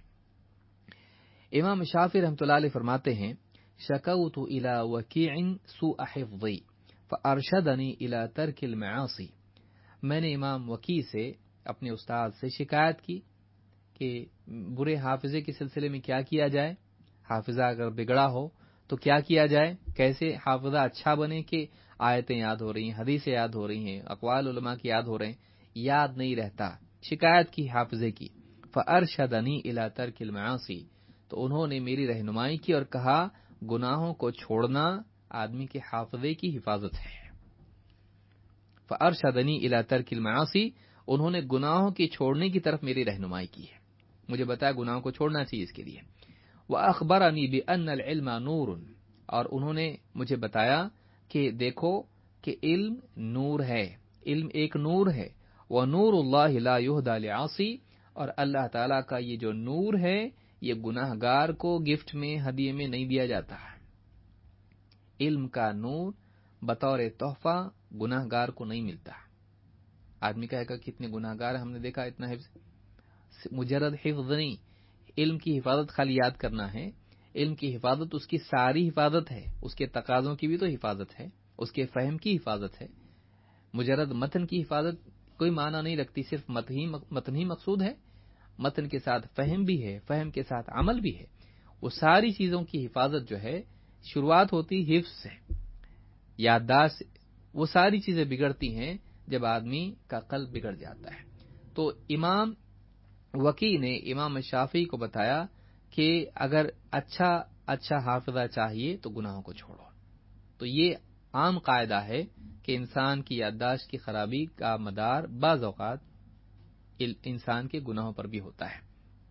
امام شافعی رحمۃ اللہ علیہ فرماتے ہیں شکوت الی وکیع سوء حفظی فارشدنی الی ترک المعاصی، میں نے امام وکیع سے، اپنے استاد سے شکایت کی کہ برے حافظے کے سلسلے میں کیا کیا جائے، حافظہ اگر بگڑا ہو تو کیا کیا جائے، کیسے حافظہ اچھا بنے کہ آیتیں یاد ہو رہی ہیں، حدیثیں یاد ہو رہی ہیں، اقوال علماء کی یاد ہو رہے ہیں، یاد نہیں رہتا، شکایت کی حافظے کی۔ فارشدنی الی ترک المعاصی، تو انہوں نے میری رہنمائی کی اور کہا گناہوں کو چھوڑنا آدمی کے حافظے کی حفاظت ہے۔ فارشدنی الی ترک المعاصی، انہوں نے گناہوں کی چھوڑنے کی طرف میری رہنمائی کی ہے، مجھے بتایا گناہوں کو چھوڑنا چاہیے اس کے لیے۔ وَأَخْبَرَنِي بِأَنَّ الْعِلْمَ نُورٌ، اور انہوں نے مجھے بتایا کہ دیکھو کہ علم نور ہے، علم ایک نور ہے، وَنُورُ اللَّهِ لَا يُهْدَى لِعَاصِي، اور اللہ تعالیٰ کا یہ جو نور ہے یہ گناہ گار کو گفٹ میں، ہدیے میں نہیں دیا جاتا۔ علم کا نور بطور تحفہ گناہ گار کو نہیں ملتا۔ آدمی کہے گا کتنے گناہ گار ہم نے دیکھا، اتنا حفظ، مجرد حفظ نہیں، علم کی حفاظت خالی یاد کرنا ہے، علم کی حفاظت اس کی ساری حفاظت ہے، اس کے تقاضوں کی بھی تو حفاظت ہے، اس کے فہم کی حفاظت ہے۔ مجرد متن کی حفاظت کوئی معنی نہیں رکھتی، صرف متن ہی متن ہی مقصود ہے، متن کے ساتھ فہم بھی ہے، فہم کے ساتھ عمل بھی ہے۔ وہ ساری چیزوں کی حفاظت جو ہے شروعات ہوتی حفظ سے، یادداشت سے۔ وہ ساری چیزیں بگڑتی ہیں جب آدمی کا قلب بگڑ جاتا ہے۔ تو امام وکیع نے امام شافعی کو بتایا کہ اگر اچھا اچھا حافظہ چاہیے تو گناہوں کو چھوڑو۔ تو یہ عام قاعدہ ہے کہ انسان کی یادداشت کی خرابی کا مدار بعض اوقات انسان کے گناہوں پر بھی ہوتا ہے۔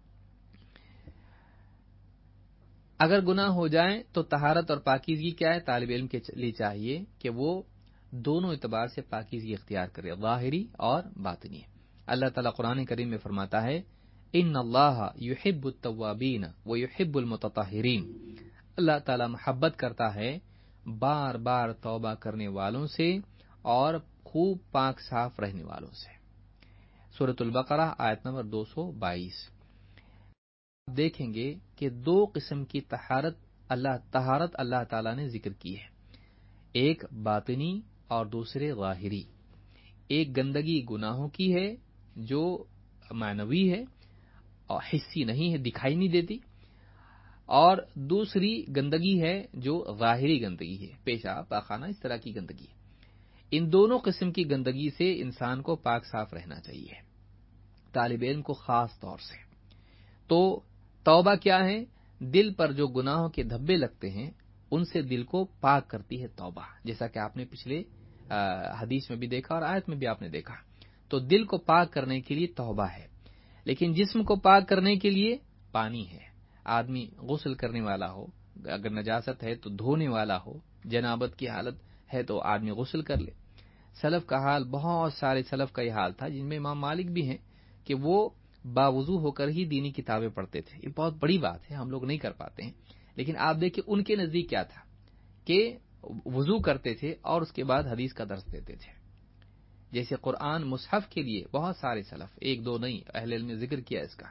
اگر گناہ ہو جائیں تو طہارت اور پاکیزگی کیا ہے؟ طالب علم کے لیے چاہیے کہ وہ دونوں اعتبار سے پاکیزگی اختیار کرے، ظاہری اور باطنی۔ اللہ تعالیٰ قرآن کریم میں فرماتا ہے ان اللہ یحب التوابین ویحب المتطہرین، اللہ تعالیٰ محبت کرتا ہے بار بار توبہ کرنے والوں سے اور خوب پاک صاف رہنے والوں سے۔ سورۃ البقرہ آیت نمبر دو سو بائیس۔ دیکھیں گے کہ دو قسم کی طہارت اللہ طہارت اللہ تعالیٰ نے ذکر کی ہے، ایک باطنی اور دوسرے ظاہری۔ ایک گندگی گناہوں کی ہے جو معنوی ہے اور حسی نہیں ہے، دکھائی نہیں دیتی، اور دوسری گندگی ہے جو ظاہری گندگی ہے، پیشاب پاخانہ اس طرح کی گندگی ہے۔ ان دونوں قسم کی گندگی سے انسان کو پاک صاف رہنا چاہیے، طالب علم کو خاص طور سے۔ تو توبہ کیا ہے؟ دل پر جو گناہوں کے دھبے لگتے ہیں ان سے دل کو پاک کرتی ہے توبہ، جیسا کہ آپ نے پچھلے حدیث میں بھی دیکھا اور آیت میں بھی آپ نے دیکھا۔ تو دل کو پاک کرنے کے لیے توبہ ہے، لیکن جسم کو پاک کرنے کے لیے پانی ہے۔ آدمی غسل کرنے والا ہو، اگر نجاست ہے تو دھونے والا ہو، جنابت کی حالت ہے تو آدمی غسل کر لے۔ سلف کا حال، بہت سارے سلف کا یہ حال تھا، جن میں امام مالک بھی ہیں، کہ وہ باوضو ہو کر ہی دینی کتابیں پڑھتے تھے۔ یہ بہت بڑی بات ہے، ہم لوگ نہیں کر پاتے ہیں، لیکن آپ دیکھیں ان کے نزدیک کیا تھا کہ وضو کرتے تھے اور اس کے بعد حدیث کا درس دیتے تھے۔ جیسے قرآن مصحف کے لیے بہت سارے سلف، ایک دو نہیں، اہل علم نے ذکر کیا اس کا،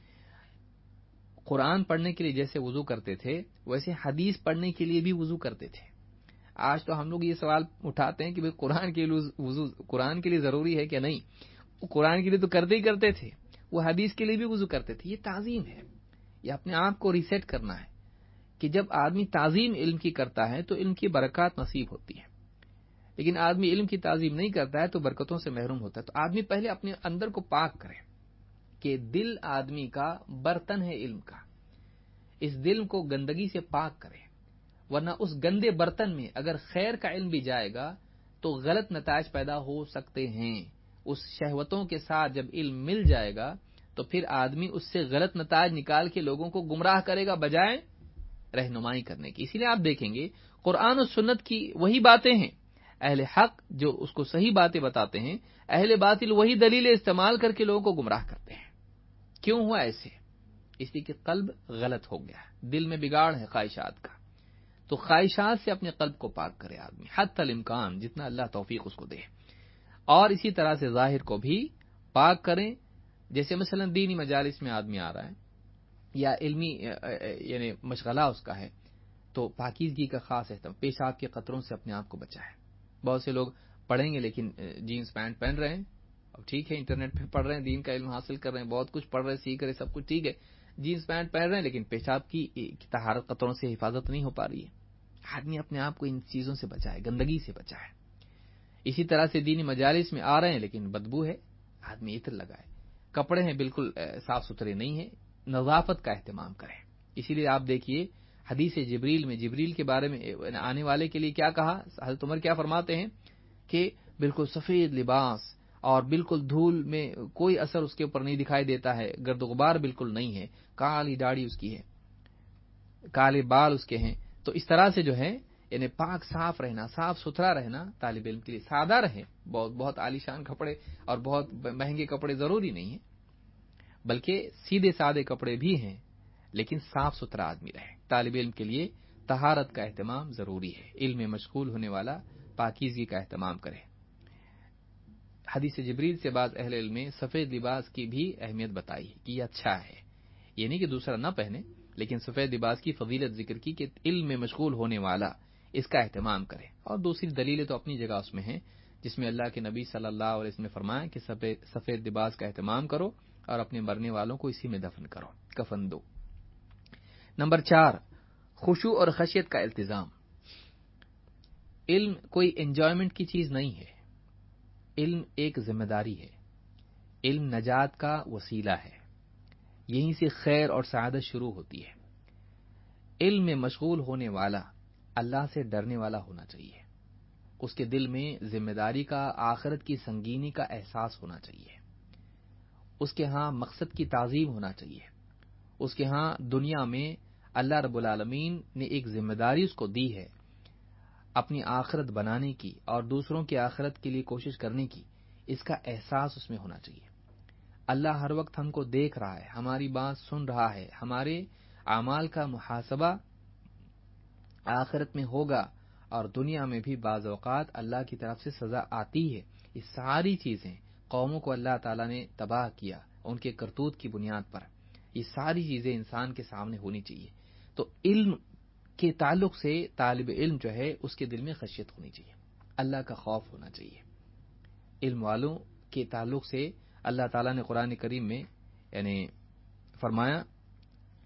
قرآن پڑھنے کے لیے جیسے وضو کرتے تھے ویسے حدیث پڑھنے کے لیے بھی وضو کرتے تھے۔ آج تو ہم لوگ یہ سوال اٹھاتے ہیں کہ قرآن کے لیے وضو قرآن کے لیے ضروری ہے کہ نہیں؟ وہ قرآن کے لیے تو کرتے ہی کرتے تھے، وہ حدیث کے لیے بھی وضو کرتے تھے۔ یہ تعظیم ہے، یہ اپنے آپ کو ریسیٹ کرنا ہے کہ جب آدمی تعظیم علم کی کرتا ہے تو علم کی برکات نصیب ہوتی ہے، لیکن آدمی علم کی تعظیم نہیں کرتا ہے تو برکتوں سے محروم ہوتا ہے۔ تو آدمی پہلے اپنے اندر کو پاک کرے کہ دل آدمی کا برتن ہے علم کا، اس دل کو گندگی سے پاک کرے، ورنہ اس گندے برتن میں اگر خیر کا علم بھی جائے گا تو غلط نتائج پیدا ہو سکتے ہیں۔ اس شہوتوں کے ساتھ جب علم مل جائے گا تو پھر آدمی اس سے غلط نتائج نکال کے لوگوں کو گمراہ کرے گا بجائے رہنمائی کرنے کی۔ اسی لیے آپ دیکھیں گے قرآن و سنت کی وہی باتیں ہیں، اہل حق جو اس کو صحیح باتیں بتاتے ہیں، اہل باطل وہی دلیلیں استعمال کر کے لوگوں کو گمراہ کرتے ہیں۔ کیوں ہوا ایسے؟ اس لیے کہ قلب غلط ہو گیا، دل میں بگاڑ ہے خواہشات کا۔ تو خواہشات سے اپنے قلب کو پاک کرے آدمی حتی الامکان، جتنا اللہ توفیق اس کو دے، اور اسی طرح سے ظاہر کو بھی پاک کریں۔ جیسے مثلا دینی مجالس میں آدمی آ رہا ہے یا علمی یعنی مشغلہ اس کا ہے تو پاکیزگی کا خاص اہتمام، پیشاب کے قطروں سے اپنے آپ کو بچائے۔ بہت سے لوگ پڑھیں گے لیکن جینز پینٹ پہن رہے ہیں، اب ٹھیک ہے انٹرنیٹ پہ پڑھ رہے ہیں، دین کا علم حاصل کر رہے ہیں، بہت کچھ پڑھ رہے ہیں، سیکھ رہے ہیں، سب کچھ ٹھیک ہے، جینز پینٹ پہن رہے ہیں لیکن پیشاب کی طہارت قطروں سے حفاظت نہیں ہو پا رہی ہے۔ آدمی اپنے آپ کو ان چیزوں سے بچائے، گندگی سے بچائے۔ اسی طرح سے دینی مجالس میں آ رہے ہیں لیکن بدبو ہے، آدمی عطر لگائے، کپڑے ہیں بالکل صاف ستھرے نہیں ہیں، نظافت کا اہتمام کریں۔ اسی لیے آپ دیکھیے حدیث جبریل میں جبریل کے بارے میں آنے والے کے لیے کیا کہا، حضرت عمر کیا فرماتے ہیں کہ بالکل سفید لباس اور بالکل دھول میں کوئی اثر اس کے اوپر نہیں دکھائی دیتا ہے، گرد و غبار بالکل نہیں ہے، کالی داڑھی اس کی ہے، کالے بال اس کے ہیں۔ تو اس طرح سے جو ہے یعنی پاک صاف رہنا، صاف ستھرا رہنا طالب علم کے لیے، سادہ رہے، بہت بہت عالیشان کپڑے اور بہت مہنگے کپڑے ضروری نہیں ہیں، بلکہ سیدھے سادے کپڑے بھی ہیں لیکن صاف ستھرا آدمی رہے۔ طالب علم کے لیے طہارت کا اہتمام ضروری ہے، علم میں مشغول ہونے والا پاکیزگی کا اہتمام کرے۔ حدیث جبریل سے بعض اہل علم میں سفید لباس کی بھی اہمیت بتائی کہ یہ اچھا ہے، یہ نہیں کہ دوسرا نہ پہنے، لیکن سفید لباس کی فضیلت ذکر کی کہ علم میں مشغول ہونے والا اس کا اہتمام کرے۔ اور دوسری دلیلیں تو اپنی جگہ اس میں ہیں، جس میں اللہ کے نبی صلی اللہ علیہ وسلم نے فرمایا کہ سفید لباس کا اہتمام کرو اور اپنے مرنے والوں کو اسی میں دفن کرو، کفن دو۔ نمبر چار، خشوع اور خشیت کا التزام۔ علم کوئی انجوائمنٹ کی چیز نہیں ہے، علم ایک ذمہ داری ہے، علم نجات کا وسیلہ ہے، یہیں سے خیر اور سعادت شروع ہوتی ہے۔ علم میں مشغول ہونے والا اللہ سے ڈرنے والا ہونا چاہیے، اس کے دل میں ذمہ داری کا، آخرت کی سنگینی کا احساس ہونا چاہیے، اس کے ہاں مقصد کی تعظیم ہونا چاہیے، اس کے ہاں دنیا میں اللہ رب العالمین نے ایک ذمہ داری اس کو دی ہے اپنی آخرت بنانے کی اور دوسروں کی آخرت کے لیے کوشش کرنے کی، اس کا احساس اس میں ہونا چاہیے۔ اللہ ہر وقت ہم کو دیکھ رہا ہے، ہماری بات سن رہا ہے، ہمارے اعمال کا محاسبہ آخرت میں ہوگا اور دنیا میں بھی بعض اوقات اللہ کی طرف سے سزا آتی ہے۔ یہ ساری چیزیں قوموں کو اللہ تعالیٰ نے تباہ کیا ان کے کرتوت کی بنیاد پر، یہ ساری چیزیں انسان کے سامنے ہونی چاہیے۔ تو علم کے تعلق سے طالب علم جو ہے اس کے دل میں خشیت ہونی چاہیے، اللہ کا خوف ہونا چاہیے۔ علم والوں کے تعلق سے اللہ تعالیٰ نے قرآن کریم میں یعنی فرمایا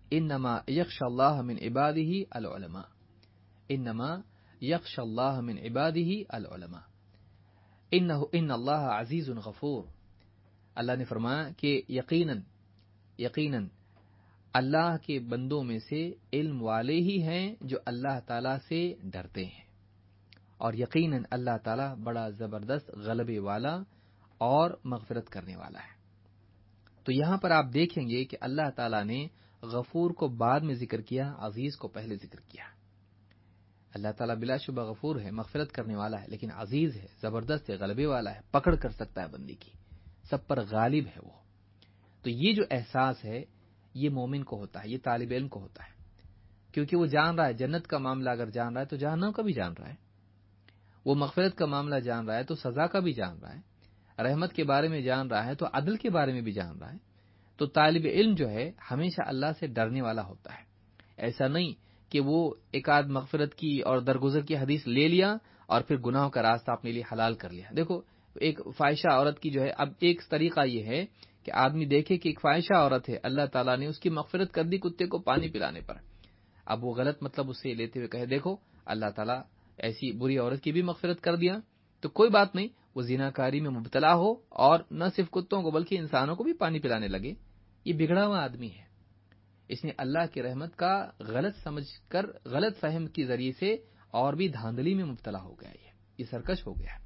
انما یخشى اللہ من عبادہ العلماء، انما یخشى اللہ من عبادہ العلماء، انہ ان اللہ عزیز غفور۔ اللہ نے فرمایا کہ یقیناً یقیناً اللہ کے بندوں میں سے علم والے ہی ہیں جو اللہ تعالیٰ سے ڈرتے ہیں، اور یقیناً اللہ تعالیٰ بڑا زبردست غلبے والا اور مغفرت کرنے والا ہے۔ تو یہاں پر آپ دیکھیں گے کہ اللہ تعالیٰ نے غفور کو بعد میں ذکر کیا، عزیز کو پہلے ذکر کیا۔ اللہ تعالیٰ بلا شبہ غفور ہے، مغفرت کرنے والا ہے، لیکن عزیز ہے، زبردست ہے، غلبے والا ہے، پکڑ کر سکتا ہے بندی کی، سب پر غالب ہے وہ۔ تو یہ جو احساس ہے یہ مومن کو ہوتا ہے، یہ طالب علم کو ہوتا ہے، کیونکہ وہ جان رہا ہے جنت کا معاملہ اگر جان رہا ہے تو جہنم کا بھی جان رہا ہے، وہ مغفرت کا معاملہ جان رہا ہے تو سزا کا بھی جان رہا ہے، رحمت کے بارے میں جان رہا ہے تو عدل کے بارے میں بھی جان رہا ہے۔ تو طالب علم جو ہے ہمیشہ اللہ سے ڈرنے والا ہوتا ہے، ایسا نہیں کہ وہ ایک آدھ مغفرت کی اور درگزر کی حدیث لے لیا اور پھر گناہوں کا راستہ اپنے لیے حلال کر لیا۔ دیکھو ایک فاحشہ عورت کی جو ہے، اب ایک طریقہ یہ ہے کہ آدمی دیکھے کہ ایک فاحشہ عورت ہے، اللہ تعالیٰ نے اس کی مغفرت کر دی کتے کو پانی پلانے پر، اب وہ غلط مطلب اس سے لیتے ہوئے کہے دیکھو اللہ تعالیٰ ایسی بری عورت کی بھی مغفرت کر دیا، تو کوئی بات نہیں، وہ زناکاری میں مبتلا ہو اور نہ صرف کتوں کو بلکہ انسانوں کو بھی پانی پلانے لگے، یہ بگڑا ہوا آدمی ہے، اس نے اللہ کی رحمت کا غلط سمجھ کر غلط فہم کے ذریعے سے اور بھی دھاندلی میں مبتلا ہو گیا، یہ یہ سرکش ہو گیا۔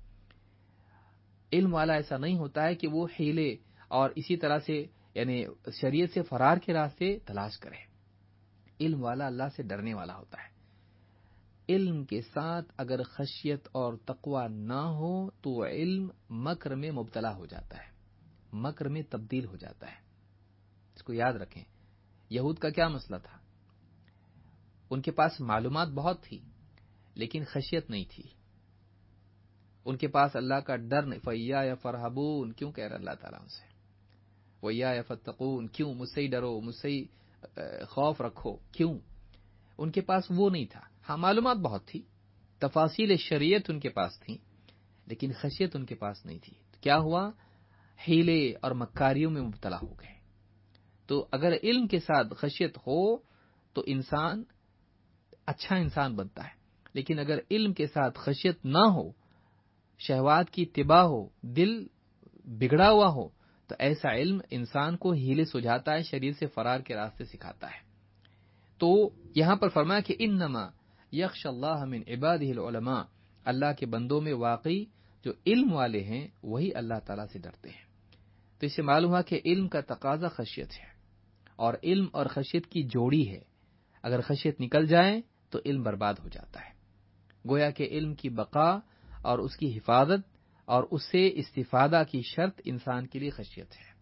علم والا ایسا نہیں ہوتا ہے کہ وہ حیلے اور اسی طرح سے یعنی شریعت سے فرار کے راستے تلاش کرے۔ علم والا اللہ سے ڈرنے والا ہوتا ہے۔ علم کے ساتھ اگر خشیت اور تقوی نہ ہو تو علم مکر میں مبتلا ہو جاتا ہے، مکر میں تبدیل ہو جاتا ہے، اس کو یاد رکھیں۔ یہود کا کیا مسئلہ تھا؟ ان کے پاس معلومات بہت تھی لیکن خشیت نہیں تھی، ان کے پاس اللہ کا ڈر نہیں۔ فَإِيَّايَ فَارْهَبُونَ کیوں کہہ رہا اللہ تعالیٰ ان سے، وَإِيَّايَ فَاتَّقُونَ کیوں، مجھ سے ہی ڈرو، مجھ سے ہی خوف رکھو، کیوں؟ ان کے پاس وہ نہیں تھا۔ ہاں معلومات بہت تھی، تفاصیل شریعت ان کے پاس تھیں لیکن خشیت ان کے پاس نہیں تھی۔ تو کیا ہوا؟ حیلے اور مکاریوں میں مبتلا ہو گئے۔ تو اگر علم کے ساتھ خشیت ہو تو انسان اچھا انسان بنتا ہے، لیکن اگر علم کے ساتھ خشیت نہ ہو، شہوات کی اتباع ہو، دل بگڑا ہوا ہو، تو ایسا علم انسان کو ہیلے سجھاتا ہے، شریر سے فرار کے راستے سکھاتا ہے۔ تو یہاں پر فرمایا کہ انما یخشى اللہ من عبادہ العلماء، اللہ کے بندوں میں واقعی جو علم والے ہیں وہی اللہ تعالیٰ سے ڈرتے ہیں۔ تو اس سے معلوم ہوا کہ علم کا تقاضا خشیت ہے، اور علم اور خشیت کی جوڑی ہے، اگر خشیت نکل جائے تو علم برباد ہو جاتا ہے۔ گویا کہ علم کی بقا اور اس کی حفاظت اور اس سے استفادہ کی شرط انسان کے لیے خشیت ہے۔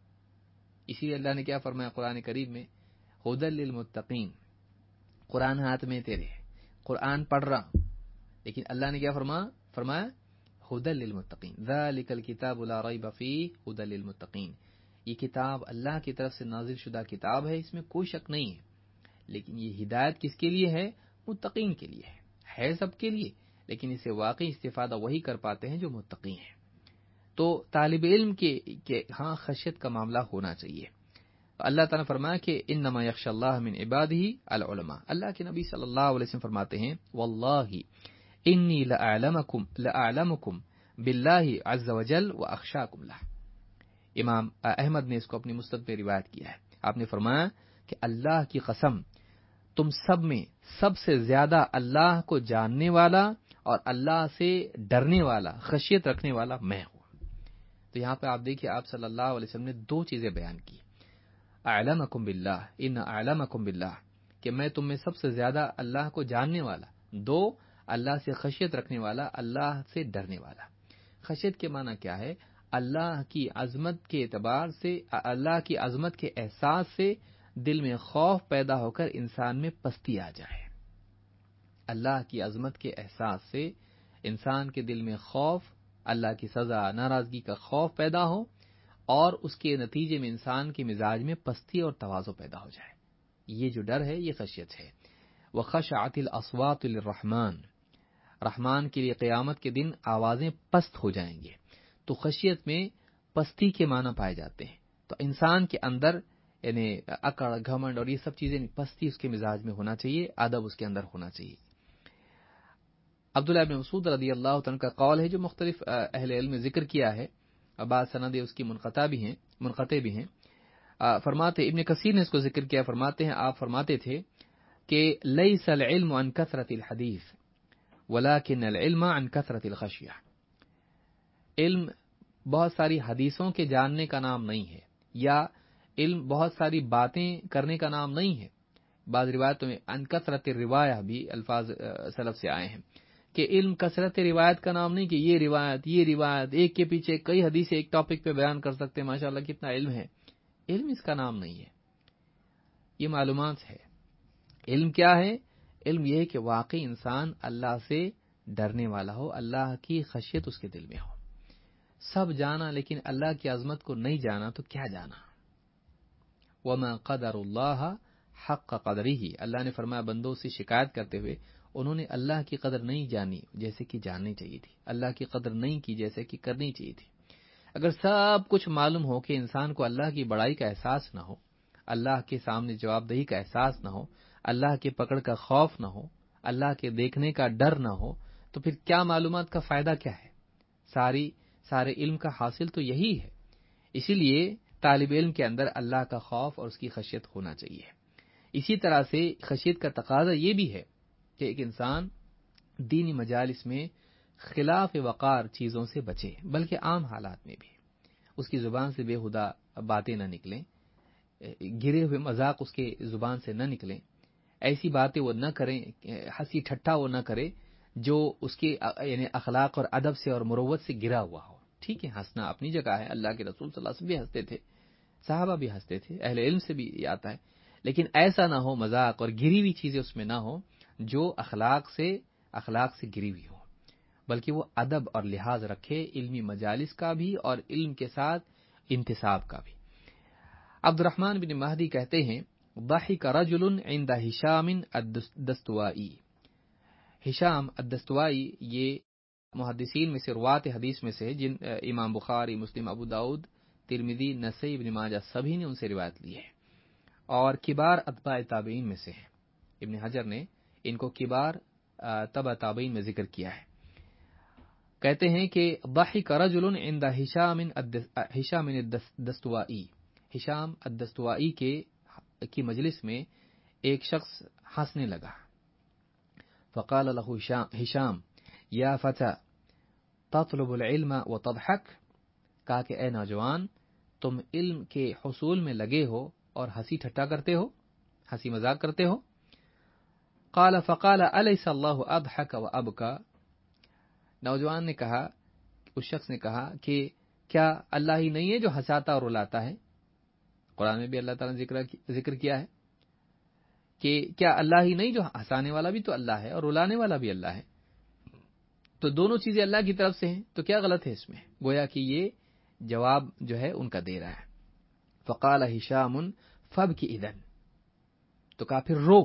اسی لیے اللہ نے کیا فرمایا قرآن کریم میں، ھدی للمتقین، قرآن ہاتھ میں تیرے، قرآن پڑھ رہا ہوں، لیکن اللہ نے کیا فرمایا فرمایا ھدی للمتقین، ذالک الکتاب لا ریب فیہ ھدی للمتقین، یہ کتاب اللہ کی طرف سے نازل شدہ کتاب ہے، اس میں کوئی شک نہیں ہے، لیکن یہ ہدایت کس کے لیے ہے؟ متقین کے لیے ہے، ہے سب کے لیے، لیکن اسے واقعی استفادہ وہی کر پاتے ہیں جو متقی ہیں۔ تو طالب علم کے, کے ہاں خشیت کا معاملہ ہونا چاہیے۔ اللہ تعالیٰ نے فرمایا کہ انما یخشى اللہ من عبادہ العلماء، اللہ کے نبی صلی اللہ علیہ وسلم فرماتے ہیں واللہ انی لأعلمکم لأعلمکم باللہ عز وجل واخشاکم لہ۔ امام احمد نے اس کو اپنی مسند میں روایت کیا ہے، آپ نے فرمایا کہ اللہ کی قسم تم سب میں سب سے زیادہ اللہ کو جاننے والا اور اللہ سے ڈرنے والا، خشیت رکھنے والا میں ہوں۔ تو یہاں پہ آپ دیکھیے آپ صلی اللہ علیہ وسلم نے دو چیزیں بیان کی، اعلمکم باللہ، ان اعلمکم باللہ، کہ میں تم میں سب سے زیادہ اللہ کو جاننے والا، دو اللہ سے خشیت رکھنے والا، اللہ سے ڈرنے والا۔ خشیت کے معنی کیا ہے؟ اللہ کی عظمت کے اعتبار سے، اللہ کی عظمت کے احساس سے دل میں خوف پیدا ہو کر انسان میں پستی آ جائے۔ اللہ کی عظمت کے احساس سے انسان کے دل میں خوف، اللہ کی سزا، ناراضگی کا خوف پیدا ہو اور اس کے نتیجے میں انسان کے مزاج میں پستی اور تواضع پیدا ہو جائے، یہ جو ڈر ہے یہ خشیت ہے۔ وَخَشَعَتِ الْأَصْوَاتُ لِلرَّحْمَٰنِ، رحمان کے لیے قیامت کے دن آوازیں پست ہو جائیں گے۔ تو خشیت میں پستی کے معنی پائے جاتے ہیں۔ تو انسان کے اندر یعنی اکڑ گھمنڈ اور یہ سب چیزیں پستی اس کے مزاج میں ہونا چاہیے، ادب اس کے اندر ہونا چاہیے۔ عبداللہ ابن مسعود رضی اللہ عنہ کا قول ہے جو مختلف اہل علم نے ذکر کیا ہے، بعض سندیں اس کی منقطع بھی ہیں منقطع بھی ہیں۔ فرماتے ابن کثیر نے اس کو ذکر کیا، فرماتے ہیں آپ فرماتے تھے کہ لیس العلم عن کثرت الحدیث ولکن العلم عن کثرت الخشیہ، علم بہت ساری حدیثوں کے جاننے کا نام نہیں ہے، یا علم بہت ساری باتیں کرنے کا نام نہیں ہے۔ بعض روایتوں میں عن کثرت الروایہ بھی الفاظ سلف سے آئے ہیں کہ علم کثرت روایت کا نام نہیں، کہ یہ روایت یہ روایت ایک کے پیچھے کئی حدیثیں ایک ٹاپک پہ بیان کر سکتے ہیں، ماشاءاللہ کتنا علم ہے۔ علم اس کا نام نہیں ہے، یہ معلومات ہے۔ علم کیا ہے؟ علم یہ ہے کہ واقعی انسان اللہ سے ڈرنے والا ہو، اللہ کی خشیت اس کے دل میں ہو۔ سب جانا لیکن اللہ کی عظمت کو نہیں جانا تو کیا جانا؟ وَمَا قَدَرُ اللَّهَ حَقَّ قَدْرِهِ، اللہ نے فرمایا بندوں سے شکایت کرتے ہوئے انہوں نے اللہ کی قدر نہیں جانی جیسے کہ جاننی چاہیے تھی، اللہ کی قدر نہیں کی جیسے کہ کرنی چاہیے تھی۔ اگر سب کچھ معلوم ہو کہ انسان کو اللہ کی بڑائی کا احساس نہ ہو، اللہ کے سامنے جواب دہی کا احساس نہ ہو، اللہ کے پکڑ کا خوف نہ ہو، اللہ کے دیکھنے کا ڈر نہ ہو، تو پھر کیا معلومات کا فائدہ کیا ہے؟ ساری سارے علم کا حاصل تو یہی ہے۔ اسی لیے طالب علم کے اندر اللہ کا خوف اور اس کی خشیت ہونا چاہیے۔ اسی طرح سے خشیت کا تقاضا یہ بھی ہے کہ ایک انسان دینی مجالس میں خلاف وقار چیزوں سے بچے، بلکہ عام حالات میں بھی اس کی زبان سے بیہودہ باتیں نہ نکلیں، گرے ہوئے مذاق اس کے زبان سے نہ نکلیں، ایسی باتیں وہ نہ کریں، ہنسی ٹھٹھا وہ نہ کرے جو اس کے یعنی اخلاق اور ادب سے اور مروت سے گرا ہوا ہو۔ ٹھیک ہے، ہنسنا اپنی جگہ ہے، اللہ کے رسول صلی اللہ علیہ وسلم بھی ہنستے تھے، صحابہ بھی ہنستے تھے، اہل علم سے بھی یہ آتا ہے، لیکن ایسا نہ ہو مذاق اور گری ہوئی چیزیں اس میں نہ ہو جو اخلاق سے اخلاق سے گری ہوئی ہو، بلکہ وہ ادب اور لحاظ رکھے، علمی مجالس کا بھی اور علم کے ساتھ انتساب کا بھی۔ عبد الرحمن بن مہدی کہتے ہیں ضحک رجل عند ہشام الدستوائی، ہشام الدستوائی یہ محدثین میں سے، روات حدیث میں سے، جن امام بخاری، مسلم، ابو داؤد، ترمذی، نسائی، ابن ماجہ سبھی نے ان سے روایت لی ہے، اور کبار اتباع تابعین میں سے ہیں۔ ابن حجر نے ان کو کبار تبع تابعین میں ذکر کیا ہے۔ کہتے ہیں کہ ضحک رجل عند ہشام ہشام الدستوائی، ہشام الدستوائی کے کی مجلس میں ایک شخص ہنسنے لگا۔ فقال له ہشام یا فتى تطلب العلم وتضحك، کہا کہ اے نوجوان تم علم کے حصول میں لگے ہو اور ہنسی ٹھٹا کرتے ہو، ہنسی مذاق کرتے ہو۔ قال فقال الیس اللہ اضحک وابکى، نوجوان نے کہا، اس شخص نے کہا کہ کیا اللہ ہی نہیں ہے جو ہنساتا اور رلاتا ہے؟ قرآن میں بھی اللہ تعالیٰ نے ذکر ذکر کیا ہے کہ کیا اللہ ہی نہیں جو ہنسانے والا بھی تو اللہ ہے اور رلانے والا بھی اللہ ہے، تو دونوں چیزیں اللہ کی طرف سے ہیں، تو کیا غلط ہے اس میں؟ گویا کہ یہ جواب جو ہے ان کا دے رہا ہے۔ فقال ہشام فابکی اذن، تو کہا پھر رو،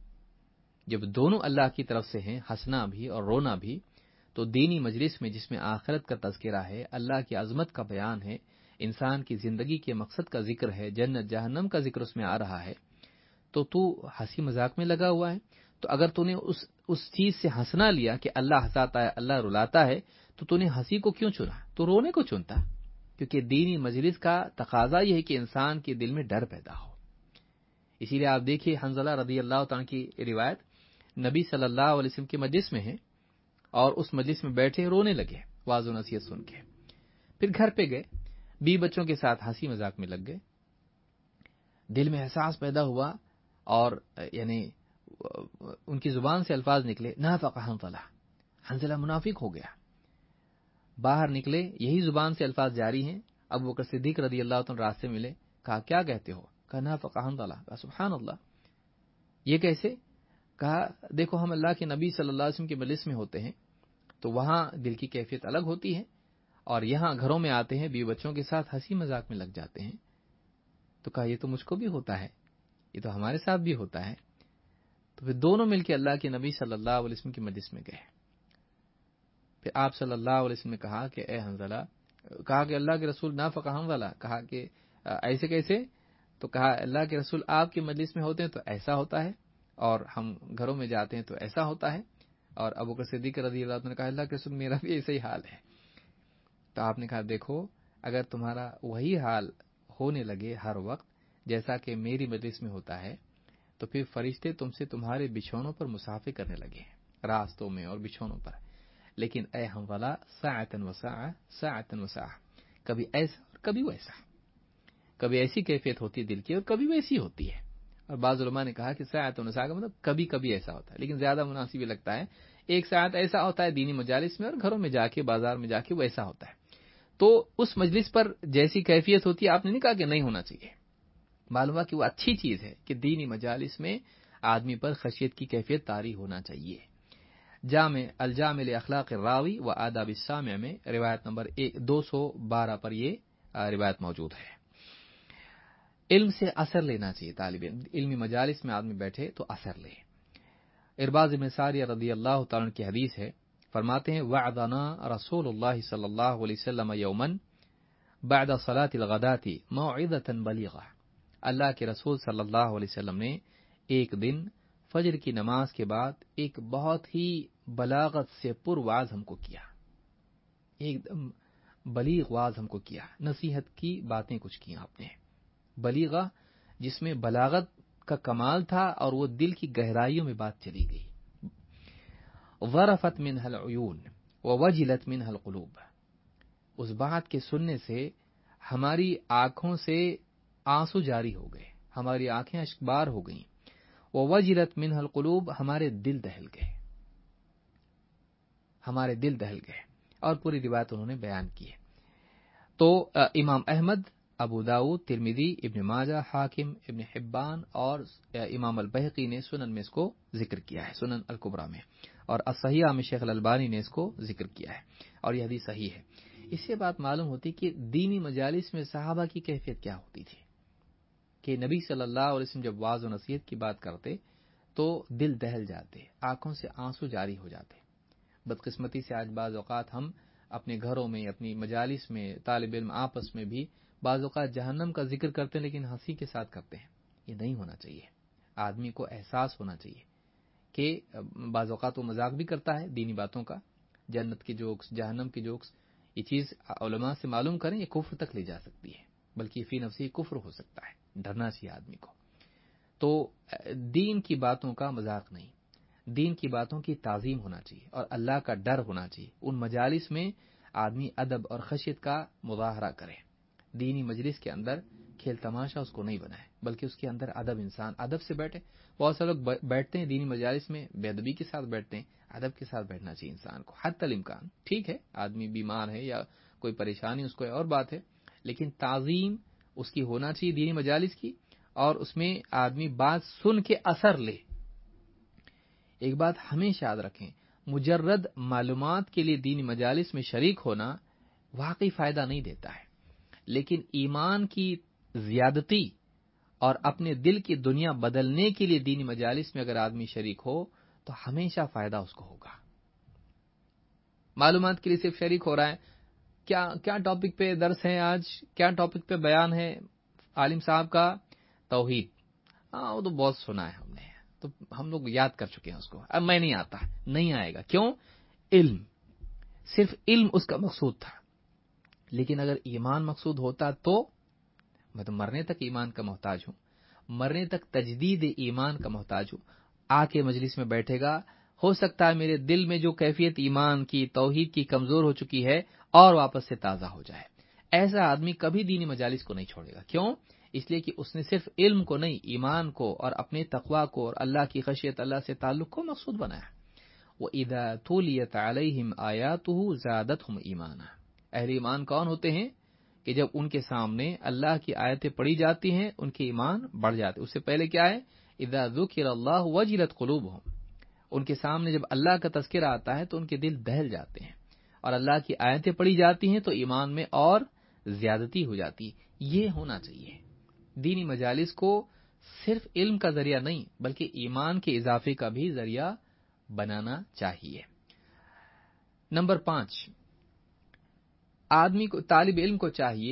جب دونوں اللہ کی طرف سے ہیں، ہنسنا بھی اور رونا بھی، تو دینی مجلس میں جس میں آخرت کا تذکرہ ہے، اللہ کی عظمت کا بیان ہے، انسان کی زندگی کے مقصد کا ذکر ہے، جنت جہنم کا ذکر اس میں آ رہا ہے، تو تو ہنسی مذاق میں لگا ہوا ہے۔ تو اگر تو نے اس اس چیز سے ہنسنا لیا کہ اللہ ہنساتا ہے، اللہ رلاتا ہے، تو تو نے ہنسی کو کیوں چنا؟ تو رونے کو چنتا، کیونکہ دینی مجلس کا تقاضا یہ ہے کہ انسان کے دل میں ڈر پیدا ہو۔ اسی لیے آپ دیکھیے حنظلہ رضی اللہ تعالیٰ کی روایت نبی صلی اللہ علیہ وسلم کے مجلس میں ہے، اور اس مجلس میں بیٹھے رونے لگے واعظ و نصیحت سن کے، پھر گھر پہ گئے، بیوی بچوں کے ساتھ ہنسی مذاق میں لگ گئے، دل میں احساس پیدا ہوا اور یعنی ان کی زبان سے الفاظ نکلے نافق حنظلہ، حنظلہ منافق ہو گیا۔ باہر نکلے، یہی زبان سے الفاظ جاری ہیں، ابو بکر صدیق رضی اللہ عنہ راستے ملے، کہا کیا کہتے ہو؟ کہا نافق حنظلہ، کہا سبحان اللہ، یہ کیسے؟ کہا دیکھو ہم اللہ کے نبی صلی اللہ علیہ وسلم کے مجلس میں ہوتے ہیں تو وہاں دل کی کیفیت الگ ہوتی ہے، اور یہاں گھروں میں آتے ہیں بیوی بچوں کے ساتھ ہنسی مذاق میں لگ جاتے ہیں۔ تو کہا یہ تو مجھ کو بھی ہوتا ہے، یہ تو ہمارے ساتھ بھی ہوتا ہے۔ تو پھر دونوں مل کے اللہ کے نبی صلی اللہ علیہ وسلم کی مجلس میں گئے، پھر آپ صلی اللہ علیہ وسلم نے کہا کہ اے حنظلہ، کہا کہ اللہ کے رسول نافق حنظلہ، کہا کہ ایسے کیسے؟ تو کہا اللہ کے رسول آپ کی مجلس میں ہوتے ہیں تو ایسا ہوتا ہے، اور ہم گھروں میں جاتے ہیں تو ایسا ہوتا ہے. اور ابو بکر صدیق رضی اللہ عنہ نے کہا اللہ کے رسول میرا بھی ایسا ہی حال ہے. تو آپ نے کہا دیکھو اگر تمہارا وہی حال ہونے لگے ہر وقت جیسا کہ میری مجلس میں ہوتا ہے تو پھر فرشتے تم سے تمہارے بچھونوں پر مسافر کرنے لگے ہیں، راستوں میں اور بچھونوں پر. لیکن اے ہم والا ساعتن وساع ساعتن وساع، کبھی ایسا اور کبھی ویسا، کبھی ایسی کیفیت ہوتی ہے دل کی اور کبھی ویسی ہوتی ہے. اور بعض علماء نے کہا کہ ساعتن وساع کا مطلب کبھی کبھی ایسا ہوتا ہے، لیکن زیادہ مناسب یہ لگتا ہے ایک ساعت ایسا ہوتا ہے دینی مجالس میں، اور گھروں میں جا کے بازار میں جا کے ویسا ہوتا ہے. تو اس مجلس پر جیسی کیفیت ہوتی ہے آپ نے نہیں کہا کہ نہیں ہونا چاہیے، معلوم ہوا کہ وہ اچھی چیز ہے کہ دینی مجالس میں آدمی پر خشیت کی کیفیت طاری ہونا چاہیے. جامع الجامع اخلاق الراوی و آداب السامع میں روایت نمبر دو سو بارہ پر یہ روایت موجود ہے. علم سے اثر لینا چاہیے طالب علم، علمی مجالس میں آدمی بیٹھے تو اثر لے. ارباز بن ساریہ رضی اللہ تعالیٰ عنہ کی حدیث ہے، فرماتے ہیں وعدنا رسول اللہ صلی اللہ علیہ وسلم یومن بعد صلاة الغداة موعظة بلیغہ. اللہ کے رسول صلی اللہ علیہ وسلم نے ایک دن فجر کی نماز کے بعد ایک بہت ہی بلاغت سے پر واز ہم کو کیا، ایک دم بلیغ واز ہم کو کیا، نصیحت کی باتیں کچھ کی آپ نے، بلیغہ جس میں بلاغت کا کمال تھا اور وہ دل کی گہرائیوں میں بات چلی گئی. ظرفت منها العیون ووجلت منها القلوب، اس بات کے سننے سے ہماری آنکھوں سے آنسو جاری ہو گئے، ہماری آنکھیں اشکبار ہو گئیں. ووجلت منها القلوب، ہمارے دل دہل گئے، ہمارے دل دہل گئے. اور پوری روایت انہوں نے بیان کی ہے. تو امام احمد، ابو داؤد، ترمذی، ابن ماجہ، حاکم، ابن حبان اور امام البیہقی نے سنن میں اس کو ذکر کیا ہے، سنن الکبریٰ میں، اور الصحیحہ میں شیخ الالبانی نے اس کو ذکر کیا ہے، اور یہ حدیث صحیح ہے. اس سے بات معلوم ہوتی کہ دینی مجالس میں صحابہ کی کیفیت کیا ہوتی تھی کہ نبی صلی اللہ علیہ وسلم جب واعظ و نصیحت کی بات کرتے تو دل دہل جاتے، آنکھوں سے آنسو جاری ہو جاتے. بدقسمتی سے آج بعض اوقات ہم اپنے گھروں میں، اپنی مجالس میں، طالب علم آپس میں بھی بعض اوقات جہنم کا ذکر کرتے ہیں لیکن ہنسی کے ساتھ کرتے ہیں. یہ نہیں ہونا چاہیے. آدمی کو احساس ہونا چاہیے کہ بعض اوقات وہ مذاق بھی کرتا ہے دینی باتوں کا، جنت کی جوکس، جہنم کی جوکس. یہ چیز علماء سے معلوم کریں، یہ کفر تک لے جا سکتی ہے، بلکہ فی نفسی کفر ہو سکتا ہے. ڈرنا چاہیے آدمی کو. تو دین کی باتوں کا مذاق نہیں، دین کی باتوں کی تعظیم ہونا چاہیے اور اللہ کا ڈر ہونا چاہیے. ان مجالس میں آدمی ادب اور خشیت کا مظاہرہ کرے. دینی مجلس کے اندر کھیل تماشا اس کو نہیں بنائے، بلکہ اس کے اندر ادب، انسان ادب سے بیٹھے. بہت سے لوگ بیٹھتے ہیں دینی مجالس میں بے ادبی کے ساتھ بیٹھتے ہیں. ادب کے ساتھ بیٹھنا چاہیے انسان کو حتی الامکان. ٹھیک ہے آدمی بیمار ہے یا کوئی پریشانی اس کو ہے اور بات ہے، لیکن تعظیم اس کی ہونا چاہیے دینی مجالس کی، اور اس میں آدمی بات سن کے اثر لے. ایک بات ہمیشہ یاد رکھیں، مجرد معلومات کے لیے دینی مجالس میں شریک ہونا واقعی فائدہ نہیں دیتا ہے، لیکن ایمان کی زیادتی اور اپنے دل کی دنیا بدلنے کے لیے دینی مجالس میں اگر آدمی شریک ہو تو ہمیشہ فائدہ اس کو ہوگا. معلومات کے لیے صرف شریک ہو رہا ہے، کیا کیا ٹاپک پہ درس ہے آج، کیا ٹاپک پہ بیان ہے عالم صاحب کا؟ توحید. ہاں وہ تو بہت سنا ہے ہم نے، تو ہم لوگ یاد کر چکے ہیں اس کو، اب میں نہیں آتا، نہیں آئے گا. کیوں؟ علم، صرف علم اس کا مقصود تھا. لیکن اگر ایمان مقصود ہوتا تو میں تو مرنے تک ایمان کا محتاج ہوں، مرنے تک تجدید ایمان کا محتاج ہوں. آ کے مجلس میں بیٹھے گا، ہو سکتا ہے میرے دل میں جو کیفیت ایمان کی، توحید کی کمزور ہو چکی ہے اور واپس سے تازہ ہو جائے. ایسا آدمی کبھی دینی مجالس کو نہیں چھوڑے گا. کیوں؟ اس لیے کہ اس نے صرف علم کو نہیں، ایمان کو اور اپنے تقویٰ کو اور اللہ کی خشیت، اللہ سے تعلق کو مقصود بنایا. وَإِذَا تُلِيَتْ عَلَيْهِمْ آيَاتُهُ زَادَتْهُمْ ایمانا. اہل ایمان کون ہوتے ہیں کہ جب ان کے سامنے اللہ کی آیتیں پڑھی جاتی ہیں ان کے ایمان بڑھ جاتے. اس سے پہلے کیا ہے؟ اذا ذکر اللہ وجلت قلوبہم. ان کے سامنے جب اللہ کا تذکرہ آتا ہے تو ان کے دل دہل جاتے ہیں، اور اللہ کی آیتیں پڑھی جاتی ہیں تو ایمان میں اور زیادتی ہو جاتی. یہ ہونا چاہیے. دینی مجالس کو صرف علم کا ذریعہ نہیں بلکہ ایمان کے اضافے کا بھی ذریعہ بنانا چاہیے. نمبر پانچ، آدمی کو، طالب علم کو چاہیے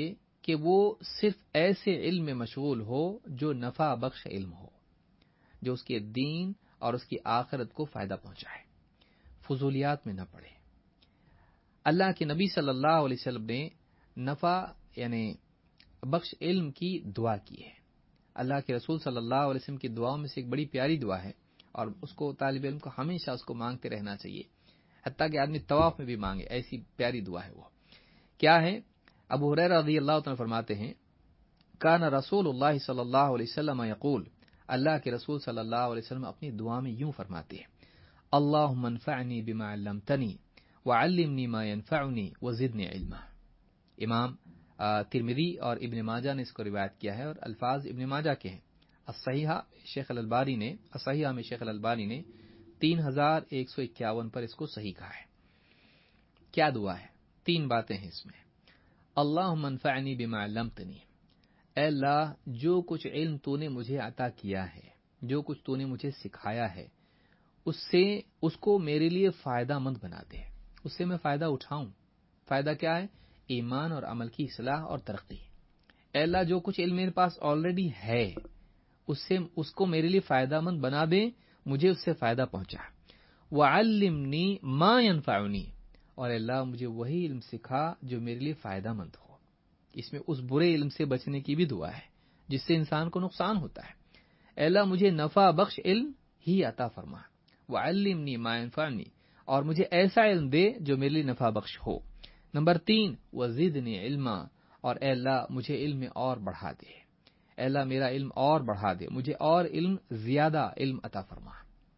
کہ وہ صرف ایسے علم میں مشغول ہو جو نفع بخش علم ہو، جو اس کے دین اور اس کی آخرت کو فائدہ پہنچائے، فضولیات میں نہ پڑے۔ اللہ کے نبی صلی اللہ علیہ وسلم نے نفع یعنی بخش علم کی دعا کی ہے۔ اللہ کے رسول صلی اللہ علیہ وسلم کی دعاؤں میں سے ایک بڑی پیاری دعا ہے، اور اس کو طالب علم کو ہمیشہ اس کو مانگتے رہنا چاہیے، حتیٰ کہ آدمی طواف میں بھی مانگے، ایسی پیاری دعا ہے۔ وہ کیا ہے؟ ابو ہریرہ رضی اللہ عنہ فرماتے ہیں، کان رسول اللہ صلی اللہ علیہ وسلم یقول، اللہ کے رسول صلی اللہ علیہ وسلم اپنی دعا میں یوں فرماتے ہیں، اللہم انفعنی بما علمتنی وعلمنی ما ینفعنی وزدنی علما۔ امام ترمذی اور ابن ماجہ نے اس کو روایت کیا ہے، اور الفاظ ابن ماجہ کے ہیں۔ الصحیحہ شیخ الالبانی نے الصحیحہ میں شیخ الالبانی نے تین ہزار ایک سو اکیاون پر اس کو صحیح کہا ہے۔ کیا دعا ہے؟ تین باتیں ہیں اس میں۔ اللہم انفعنی بما علمتنی، اے اللہ جو کچھ علم تو نے مجھے عطا کیا ہے، جو کچھ تو نے مجھے سکھایا ہے، اس سے اس کو میرے لیے فائدہ مند بنا دے، اس سے میں فائدہ اٹھاؤں۔ فائدہ کیا ہے؟ ایمان اور عمل کی اصلاح اور ترقی۔ اے اللہ جو کچھ علم میرے پاس آلریڈی ہے، اس سے اس کو میرے لیے فائدہ مند بنا دے، مجھے اس سے فائدہ پہنچا۔ وعلمنی ما ینفعنی، اور اے اللہ مجھے وہی علم سکھا جو میرے لیے فائدہ مند ہو۔ اس میں اس برے علم سے بچنے کی بھی دعا ہے جس سے انسان کو نقصان ہوتا ہے۔ اے اللہ مجھے نفع بخش علم ہی عطا فرما، وعلمنی ما ینفعنی، اور مجھے ایسا علم دے جو میرے لیے نفع بخش ہو۔ نمبر تین، وزدنی علما، اور اے اللہ مجھے علم میں اور بڑھا دے، اے اللہ میرا علم اور بڑھا دے، مجھے اور علم زیادہ علم عطا فرما۔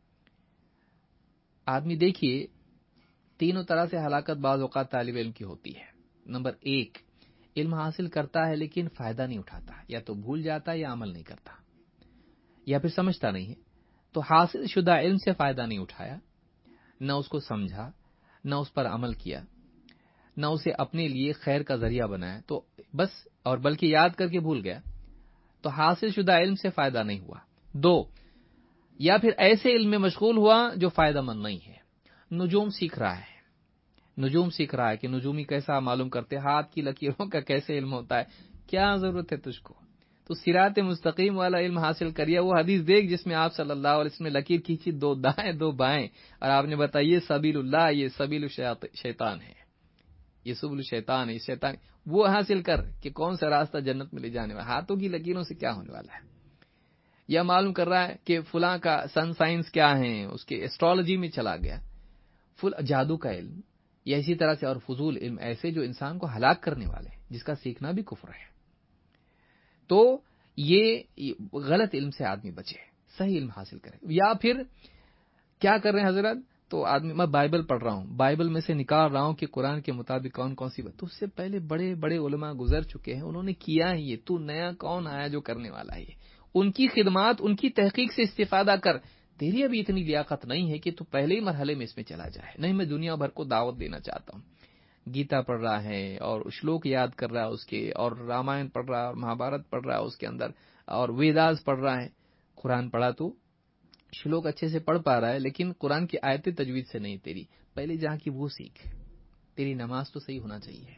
آدمی دیکھیے تینوں طرح سے ہلاکت بعض اوقات طالب علم کی ہوتی ہے۔ نمبر ایک، علم حاصل کرتا ہے لیکن فائدہ نہیں اٹھاتا، یا تو بھول جاتا ہے یا عمل نہیں کرتا، یا پھر سمجھتا نہیں ہے۔ تو حاصل شدہ علم سے فائدہ نہیں اٹھایا، نہ اس کو سمجھا، نہ اس پر عمل کیا، نہ اسے اپنے لیے خیر کا ذریعہ بنایا، تو بس اور بلکہ یاد کر کے بھول گیا، تو حاصل شدہ علم سے فائدہ نہیں ہوا۔ دو، یا پھر ایسے علم میں مشغول ہوا جو فائدہ مند نہیں ہے۔ نجوم سیکھ رہا ہے، نجوم سیکھ رہا ہے کہ نجومی کیسا معلوم کرتے، ہاتھ کی لکیروں کا کیسے علم ہوتا ہے، کیا ضرورت ہے تجھ کو؟ تو صراط مستقیم والا علم حاصل کریے۔ وہ حدیث دیکھ جس میں آپ صلی اللہ علیہ وسلم نے لکیر کھینچی، دو دائیں دو بائیں، اور آپ نے بتایا یہ سبیل اللہ، یہ سبیل شیطان ہے، یہ سبل شیطان ہے، یہ شیطان، وہ حاصل کر کہ کون سا راستہ جنت میں لے جانے والا۔ ہاتھوں کی لکیروں سے کیا ہونے والا ہے؟ یا معلوم کر رہا ہے کہ فلاں کا سن سائنس کیا ہے، اس کے ایسٹرالوجی میں چلا گیا، فل جادو کا علم، یا اسی طرح سے اور فضول علم ایسے جو انسان کو ہلاک کرنے والے ہیں، جس کا سیکھنا بھی کفر ہے۔ تو یہ غلط علم سے آدمی بچے، صحیح علم حاصل کرے۔ یا پھر کیا کر رہے ہیں حضرت؟ تو آدمی، میں بائبل پڑھ رہا ہوں، بائبل میں سے نکال رہا ہوں کہ قرآن کے مطابق کون کون سی بات، تو اس سے پہلے بڑے بڑے علماء گزر چکے ہیں، انہوں نے کیا ہے، یہ تو نیا کون آیا جو کرنے والا ہے؟ ان کی خدمات، ان کی تحقیق سے استفادہ کر۔ تیری ابھی اتنی لیاقت نہیں ہے کہ تو پہلے ہی مرحلے میں اس میں چلا جائے۔ نہیں، میں دنیا بھر کو دعوت دینا چاہتا ہوں۔ گیتا پڑھ رہا ہے اور شلوک یاد کر رہا ہے اس کے، اور رامائن پڑھ رہا ہے اور مہابھارت پڑھ رہا ہے اس کے اندر، اور ویداس پڑھ رہا ہے۔ قرآن پڑھا تو شلوک اچھے سے پڑھ پا رہا ہے، لیکن قرآن کی آیتیں تجوید سے نہیں تیری، پہلے جہاں کی وہ سیکھ۔ تیری نماز تو صحیح ہونا چاہیے،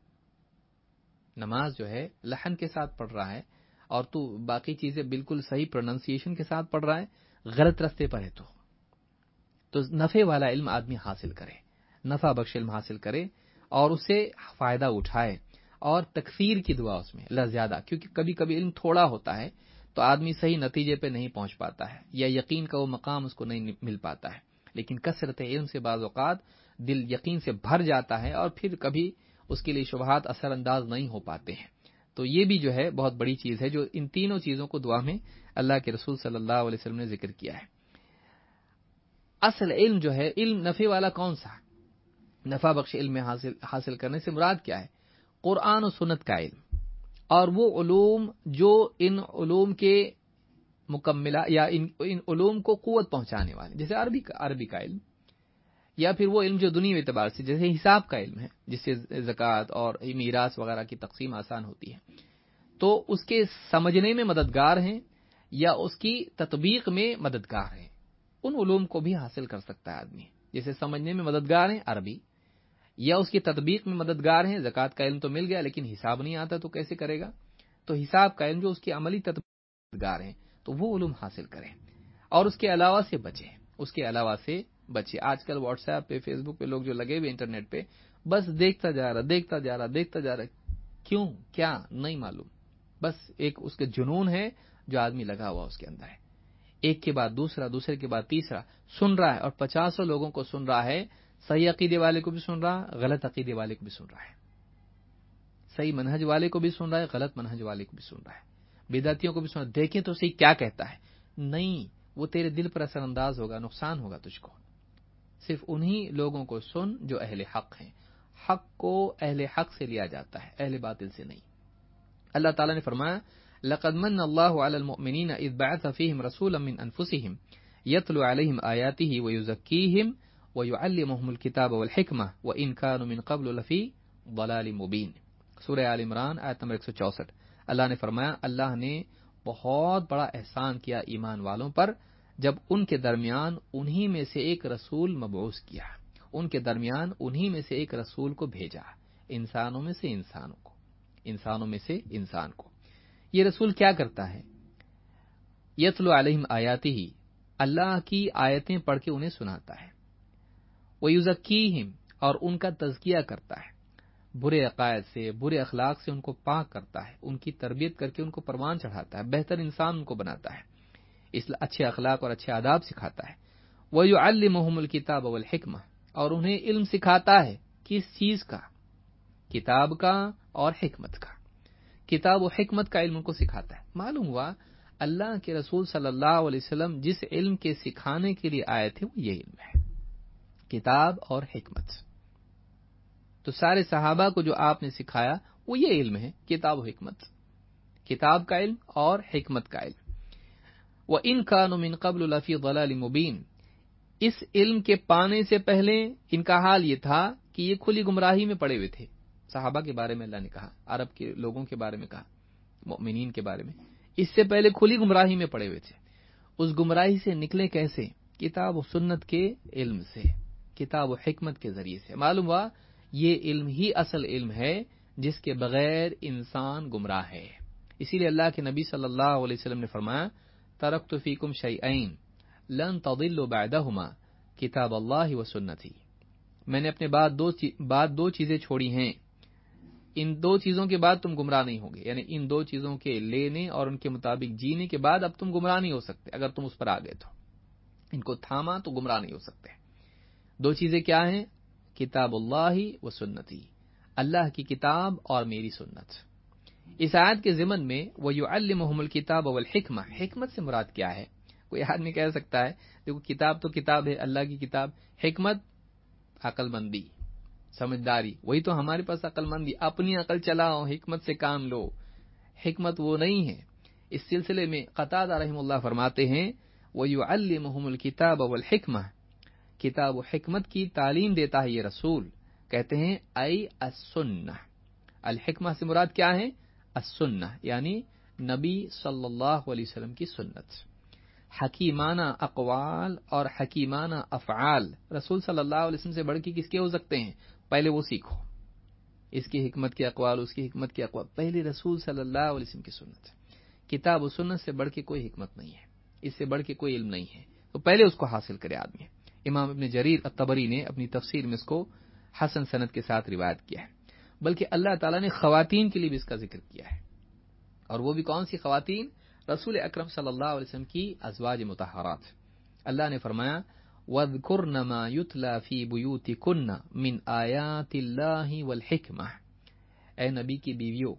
نماز جو ہے لحن کے ساتھ پڑھ رہا ہے، اور تو باقی چیزیں بالکل صحیح پروننسیشن کے ساتھ پڑھ رہا ہے، غلط راستے پر ہے تو تو نفع والا علم آدمی حاصل کرے، نفع بخش علم حاصل کرے اور اس سے فائدہ اٹھائے، اور تکثیر کی دعا اس میں، اللہ زیادہ، کیونکہ کبھی کبھی علم تھوڑا ہوتا ہے تو آدمی صحیح نتیجے پہ نہیں پہنچ پاتا ہے، یا یقین کا وہ مقام اس کو نہیں مل پاتا ہے، لیکن کثرت علم سے بعض اوقات دل یقین سے بھر جاتا ہے، اور پھر کبھی اس کے لیے شبہات اثر انداز نہیں ہو پاتے ہیں۔ تو یہ بھی جو ہے بہت بڑی چیز ہے جو ان تینوں چیزوں کو دعا میں اللہ کے رسول صلی اللہ علیہ وسلم نے ذکر کیا ہے۔ اصل علم جو ہے، علم نفع والا کون سا؟ نفع بخش علم میں حاصل حاصل کرنے سے مراد کیا ہے؟ قرآن و سنت کا علم، اور وہ علوم جو ان علوم کے مکملہ یا ان, ان علوم کو قوت پہنچانے والے، جیسے عربی کا عربی کا علم، یا پھر وہ علم جو دنیاوی اعتبار سے، جیسے حساب کا علم ہے جس سے زکوٰۃ اور میراث وغیرہ کی تقسیم آسان ہوتی ہے، تو اس کے سمجھنے میں مددگار ہیں یا اس کی تطبیق میں مددگار ہیں، ان علوم کو بھی حاصل کر سکتا ہے آدمی۔ جیسے سمجھنے میں مددگار ہیں عربی، یا اس کی تطبیق میں مددگار ہیں. زکوٰۃ کا علم تو مل گیا لیکن حساب نہیں آتا تو کیسے کرے گا؟ تو حساب کا علم جو اس کی عملی تطبیق میں مددگار ہیں تو وہ علوم حاصل کریں اور اس کے علاوہ سے بچیں. اس کے علاوہ سے بچے. آج کل واٹس ایپ پہ، فیس بک پہ لوگ جو لگے ہوئے انٹرنیٹ پہ، بس دیکھتا جا رہا دیکھتا جا رہا دیکھتا جا رہا کیوں کیا نہیں معلوم. بس ایک اس کے جنون ہے جو آدمی لگا ہوا اس کے اندر ہے. ایک کے بعد دوسرا، دوسرے کے بعد تیسرا سن رہا ہے اور پچاسوں لوگوں کو سن رہا ہے. صحیح عقیدے والے کو بھی سن رہا ہے، غلط عقیدے والے کو بھی سن رہا ہے. صحیح منہج والے کو بھی سن رہا ہے، غلط منہج والے کو بھی سن رہا ہے. بدعتیوں کو بھی سن رہا ہے. دیکھیں تو صحیح کیا کہتا ہے. نہیں، وہ تیرے دل پر اثر انداز ہوگا، نقصان ہوگا تجھ کو. صرف انہی لوگوں کو سن جو اہل حق ہیں. حق کو اہل حق سے لیا جاتا ہے، اہل باطل سے نہیں. اللہ تعالیٰ نے فرمایا لَقَدْ مَنَّ اللَّهُ عَلَى الْمُؤْمِنِينَ إِذْ بَعَثَ فِيهِمْ رَسُولًا مِّنْ أَنفُسِهِمْ يَتْلُو عَلَيْهِمْ آيَاتِهِ وَيُزَكِّيهِمْ وَيُعَلِّمُهُمُ الْكِتَابَ وَالْحِكْمَةَ وَإِنْ كَانُوا مِنْ قَبْلُ لَفِي ضَلَالٍ مُبِينٍ. سورہ آل عمران آیت نمبر ایک سو چوسٹھ. اللہ نے فرمایا اللہ نے بہت بڑا احسان کیا ایمان والوں پر جب ان کے درمیان انہی میں سے ایک رسول مبعوث کیا، ان کے درمیان انہی میں سے ایک رسول کو بھیجا، انسانوں میں سے انسانوں کو انسانوں میں سے انسان کو. یہ رسول کیا کرتا ہے؟ یتلو علیہم آیاتہ، اللہ کی آیتیں پڑھ کے انہیں سناتا ہے. ویزکیہم، اور ان کا تزکیہ کرتا ہے، برے عقائد سے، برے اخلاق سے ان کو پاک کرتا ہے، ان کی تربیت کر کے ان کو پروان چڑھاتا ہے، بہتر انسان ان کو بناتا ہے، اس لیے اچھے اخلاق اور اچھے آداب سکھاتا ہے. وَيُعَلِّمُهُمُ الْكِتَابَ وَالْحِكْمَةَ، اور انہیں علم سکھاتا ہے. کس چیز کا؟ کتاب کا اور حکمت کا. کتاب و حکمت کا علم ان کو سکھاتا ہے. معلوم ہوا اللہ کے رسول صلی اللہ علیہ وسلم جس علم کے سکھانے کے لیے آئے تھے وہ یہ علم ہے، کتاب اور حکمت. تو سارے صحابہ کو جو آپ نے سکھایا وہ یہ علم ہے، کتاب و حکمت، کتاب کا علم اور حکمت کا علم. وَإِنْ كَانُوا مِنْ قَبْلُ لَفِي ضَلَالٍ مُبِينٍ، اس علم کے پانے سے پہلے ان کا حال یہ تھا کہ یہ کھلی گمراہی میں پڑے ہوئے تھے. صحابہ کے بارے میں اللہ نے کہا، عرب کے لوگوں کے بارے میں کہا، مؤمنین کے بارے میں. اس سے پہلے کھلی گمراہی میں پڑے ہوئے تھے. اس گمراہی سے نکلے کیسے؟ کتاب و سنت کے علم سے، کتاب و حکمت کے ذریعے سے. معلوم ہوا یہ علم ہی اصل علم ہے جس کے بغیر انسان گمراہ ہے. اسی لیے اللہ کے نبی صلی اللہ علیہ وسلم نے فرمایا ترکت فیکم شیئین لن تضلوا بعدہما کتاب اللہ و سنتی. میں نے اپنے بعد دو بعد دو چیزیں چھوڑی ہیں، ان دو چیزوں کے بعد تم گمراہ نہیں ہوگے. یعنی ان دو چیزوں کے لینے اور ان کے مطابق جینے کے بعد اب تم گمراہ نہیں ہو سکتے. اگر تم اس پر آ گئے تو ان کو تھاما تو گمراہ نہیں ہو سکتے. دو چیزیں کیا ہیں؟ کتاب اللہ و سنتی، اللہ کی کتاب اور میری سنت. اس آیت کے ضمن میں وَيُعَلِّمُهُمُ الْكِتَابَ وَالْحِكْمَةَ، حکمت سے مراد کیا ہے؟ کوئی آدمی کہہ سکتا ہے دیکھو کتاب تو کتاب ہے، اللہ کی کتاب. حکمت عقل مندی، سمجھداری. وہی تو ہمارے پاس عقل مندی، اپنی عقل چلاؤ، حکمت سے کام لو. حکمت وہ نہیں ہے. اس سلسلے میں قتادہ رحمہ اللہ فرماتے ہیں وَيُعَلِّمُهُمُ الْكِتَابَ وَالْحِكْمَةَ، کتاب و حکمت کی تعلیم دیتا ہے یہ رسول. کہتے ہیں ای السنہ. الحکمہ سے مراد کیا ہے؟ السنہ، یعنی نبی صلی اللہ علیہ وسلم کی سنت. حکیمانہ اقوال اور حکیمانہ افعال رسول صلی اللہ علیہ وسلم سے بڑھ کے کس کے ہو سکتے ہیں؟ پہلے وہ سیکھو، اس کی حکمت کے اقوال، اس کی حکمت کے اقوال. پہلے رسول صلی اللہ علیہ وسلم کی سنت. کتاب و سنت سے بڑھ کے کوئی حکمت نہیں ہے، اس سے بڑھ کے کوئی علم نہیں ہے. تو پہلے اس کو حاصل کرے آدمی. امام ابن جریر الطبری نے اپنی تفسیر میں اس کو حسن سند کے ساتھ روایت کیا ہے. بلکہ اللہ تعالیٰ نے خواتین کے لیے بھی اس کا ذکر کیا ہے. اور وہ بھی کون سی خواتین؟ رسول اکرم صلی اللہ علیہ وسلم کی ازواج مطہرات. اللہ نے فرمایا وَاذْكُرْنَ مَا يُتْلَى فِي بُيُوتِكُنَّ مِنْ آيَاتِ اللَّهِ وَالْحِكْمَةِ. اے نبی کی بیویوں،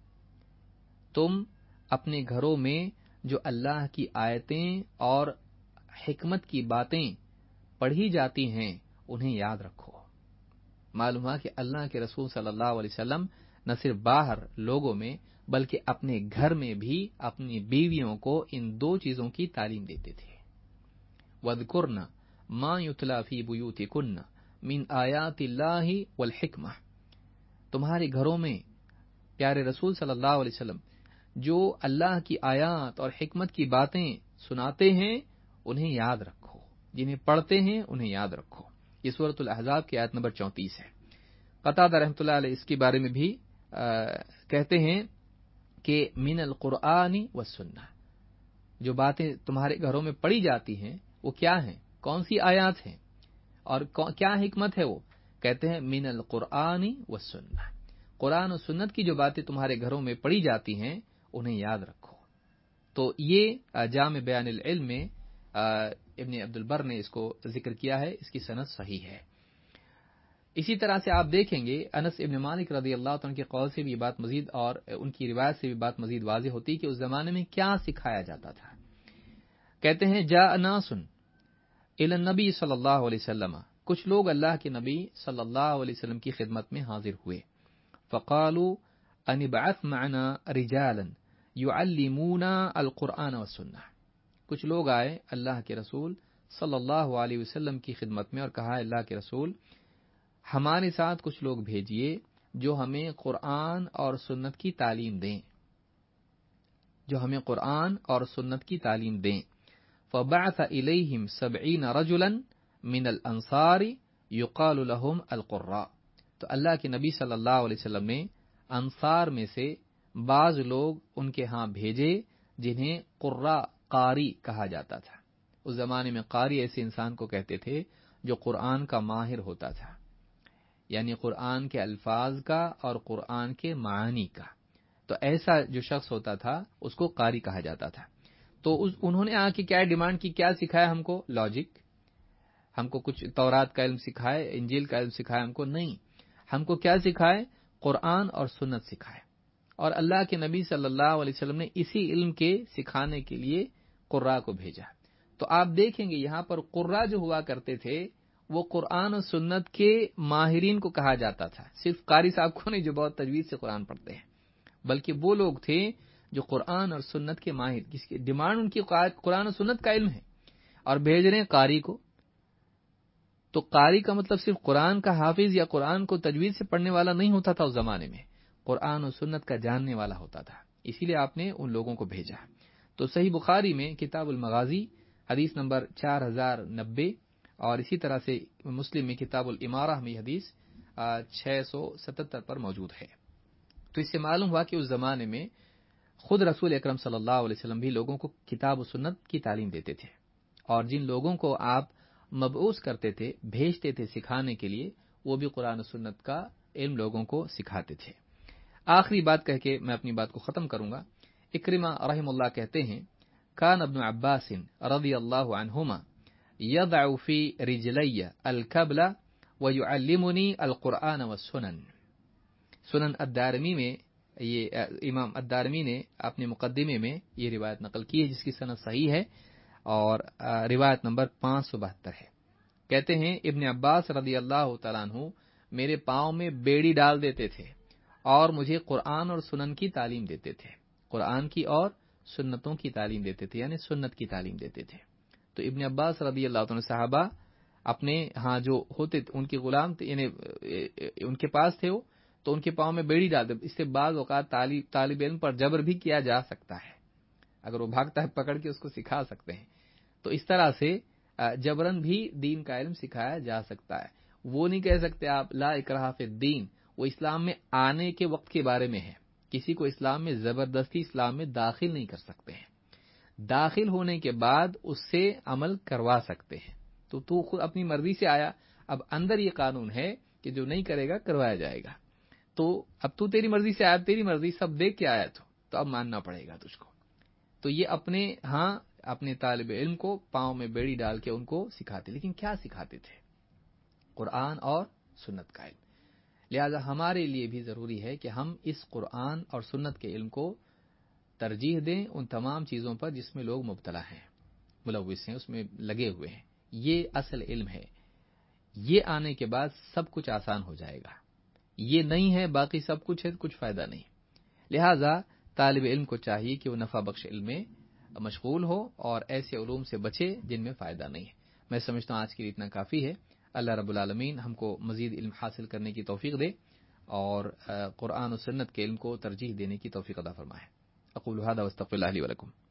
تم اپنے گھروں میں جو اللہ کی آیتیں اور حکمت کی باتیں پڑھی جاتی ہیں انہیں یاد رکھو. معلوم ہوا کہ اللہ کے رسول صلی اللہ علیہ وسلم نہ صرف باہر لوگوں میں بلکہ اپنے گھر میں بھی اپنی بیویوں کو ان دو چیزوں کی تعلیم دیتے تھے. وَاذْكُرْنَ مَا يُتْلَى فِي بُيُوتِكُنَّ مِنْ آيَاتِ اللَّهِ وَالْحِكْمَةِ. تمہارے گھروں میں پیارے رسول صلی اللہ علیہ وسلم جو اللہ کی آیات اور حکمت کی باتیں سناتے ہیں انہیں یاد رکھو، جنہیں پڑھتے ہیں انہیں یاد رکھو. یہ سورۃ الاحزاب کی آیت نمبر چونتیس ہے. قتادہ رحمۃ اللہ علیہ اس کے بارے میں بھی کہتے ہیں کہ من القرآن والسنہ، جو باتیں تمہارے گھروں میں پڑھی جاتی ہیں وہ کیا ہیں، کون سی آیات ہیں اور کیا حکمت ہے، وہ کہتے ہیں من القرآن والسنہ، قرآن و سنت کی جو باتیں تمہارے گھروں میں پڑھی جاتی ہیں انہیں یاد رکھو۔ تو یہ جامع بیان العلم میں ابن عبد البر نے اس کو ذکر کیا ہے، اس کی سند صحیح ہے۔ اسی طرح سے آپ دیکھیں گے انس ابن مالک رضی اللہ عنہ کے قول سے بھی بات مزید اور ان کی روایت سے بھی بات مزید واضح ہوتی کہ اس زمانے میں کیا سکھایا جاتا تھا۔ کہتے ہیں جاء ناس الی النبی صلی اللہ علیہ وسلم، کچھ لوگ اللہ کے نبی صلی اللہ علیہ وسلم کی خدمت میں حاضر ہوئے، فقالوا ان ابعث معنا رجالا يعلمونا القرآن والسنہ، کچھ لوگ آئے اللہ کے رسول صلی اللہ علیہ وسلم کی خدمت میں اور کہا اللہ کے رسول ہمارے ساتھ کچھ لوگ بھیجیے جو ہمیں قرآن اور سنت کی تعلیم دیں، جو ہمیں قرآن اور سنت کی تعلیم دیں۔ فبعث الیہم سبعین رجلا من الانصار یقال لهم القراء، تو اللہ کے نبی صلی اللہ علیہ وسلم نے انصار میں سے بعض لوگ ان کے ہاں بھیجے جنہیں قراء قاری کہا جاتا تھا۔ اس زمانے میں قاری ایسے انسان کو کہتے تھے جو قرآن کا ماہر ہوتا تھا، یعنی قرآن کے الفاظ کا اور قرآن کے معانی کا، تو ایسا جو شخص ہوتا تھا اس کو قاری کہا جاتا تھا۔ تو اس انہوں نے آ کے کیا ڈیمانڈ کی، کیا سکھایا ہم کو؟ لاجک، ہم کو کچھ تورات کا علم سکھائے، انجیل کا علم سکھائے، ہم کو نہیں، ہم کو کیا سکھائے؟ قرآن اور سنت سکھائے۔ اور اللہ کے نبی صلی اللہ علیہ وسلم نے اسی علم کے سکھانے کے لیے قراء کو بھیجا۔ تو آپ دیکھیں گے یہاں پر قراء جو ہوا کرتے تھے وہ قرآن و سنت کے ماہرین کو کہا جاتا تھا، صرف قاری صاحب کو نہیں جو بہت تجوید سے قرآن پڑھتے ہیں، بلکہ وہ لوگ تھے جو قرآن اور سنت کے ماہر، جس کی ڈیمانڈ ان کی قرآن و سنت کا علم ہے، اور بھیج رہے ہیں قاری کو۔ تو قاری کا مطلب صرف قرآن کا حافظ یا قرآن کو تجوید سے پڑھنے والا نہیں ہوتا تھا، اس زمانے میں قرآن و سنت کا جاننے والا ہوتا تھا، اسی لیے آپ نے ان لوگوں کو بھیجا۔ تو صحیح بخاری میں کتاب المغازی حدیث نمبر چار ہزار نبے، اور اسی طرح سے مسلم میں کتاب الامارہ میں حدیث چھ سو ستتر پر موجود ہے۔ تو اس سے معلوم ہوا کہ اس زمانے میں خود رسول اکرم صلی اللہ علیہ وسلم بھی لوگوں کو کتاب و سنت کی تعلیم دیتے تھے، اور جن لوگوں کو آپ مبعوث کرتے تھے، بھیجتے تھے سکھانے کے لیے، وہ بھی قرآن و سنت کا علم لوگوں کو سکھاتے تھے۔ آخری بات کہہ کے میں اپنی بات کو ختم کروں گا۔ اکرمہ رحم اللہ کہتے ہیں کان ابن عباس رضی اللہ عنہما یضع فی رجلی الکبل ویعلمنی القرآن والسنن۔ سنن الدارمی میں یہ امام الدارمی نے اپنے مقدمے میں یہ روایت نقل کی ہے جس کی سند صحیح ہے، اور روایت نمبر پانچ سو بہتر ہے۔ کہتے ہیں ابن عباس رضی اللہ تعالیٰ عنہ میرے پاؤں میں بیڑی ڈال دیتے تھے اور مجھے قرآن اور سنن کی تعلیم دیتے تھے، قرآن کی اور سنتوں کی تعلیم دیتے تھے، یعنی سنت کی تعلیم دیتے تھے۔ تو ابن عباس رضی اللہ عنہ صحابہ اپنے ہاں جو ہوتے ان کے غلام یعنی ان کے پاس تھے وہ، تو ان کے پاؤں میں بیڑی ڈال دیتے۔ اس سے بعض اوقات طالب علم پر جبر بھی کیا جا سکتا ہے، اگر وہ بھاگتا ہے پکڑ کے اس کو سکھا سکتے ہیں۔ تو اس طرح سے جبرن بھی دین کا علم سکھایا جا سکتا ہے۔ وہ نہیں کہہ سکتے آپ لا اکراہ فی الدین، وہ اسلام میں آنے کے وقت کے بارے میں ہے، کسی کو اسلام میں زبردستی اسلام میں داخل نہیں کر سکتے ہیں، داخل ہونے کے بعد اس سے عمل کروا سکتے ہیں۔ تو تو خود اپنی مرضی سے آیا، اب اندر یہ قانون ہے کہ جو نہیں کرے گا کروایا جائے گا، تو اب تو تیری مرضی سے آیا، تیری مرضی سب دیکھ کے آیا تو تو اب ماننا پڑے گا تجھ کو۔ تو یہ اپنے ہاں اپنے طالب علم کو پاؤں میں بیڑی ڈال کے ان کو سکھاتے، لیکن کیا سکھاتے تھے؟ قرآن اور سنت کا علم۔ لہذا ہمارے لیے بھی ضروری ہے کہ ہم اس قرآن اور سنت کے علم کو ترجیح دیں ان تمام چیزوں پر جس میں لوگ مبتلا ہیں، ملوث ہیں، اس میں لگے ہوئے ہیں۔ یہ اصل علم ہے، یہ آنے کے بعد سب کچھ آسان ہو جائے گا۔ یہ نہیں ہے باقی سب کچھ ہے، کچھ فائدہ نہیں۔ لہذا طالب علم کو چاہیے کہ وہ نفع بخش علم میں مشغول ہو اور ایسے علوم سے بچے جن میں فائدہ نہیں ہے۔ میں سمجھتا ہوں آج کے لیے اتنا کافی ہے۔ اللہ رب العالمین ہم کو مزید علم حاصل کرنے کی توفیق دے اور قرآن و سنت کے علم کو ترجیح دینے کی توفیق عطا فرمائے۔ اقول ھذا واستغفر اللہ لی ولکم۔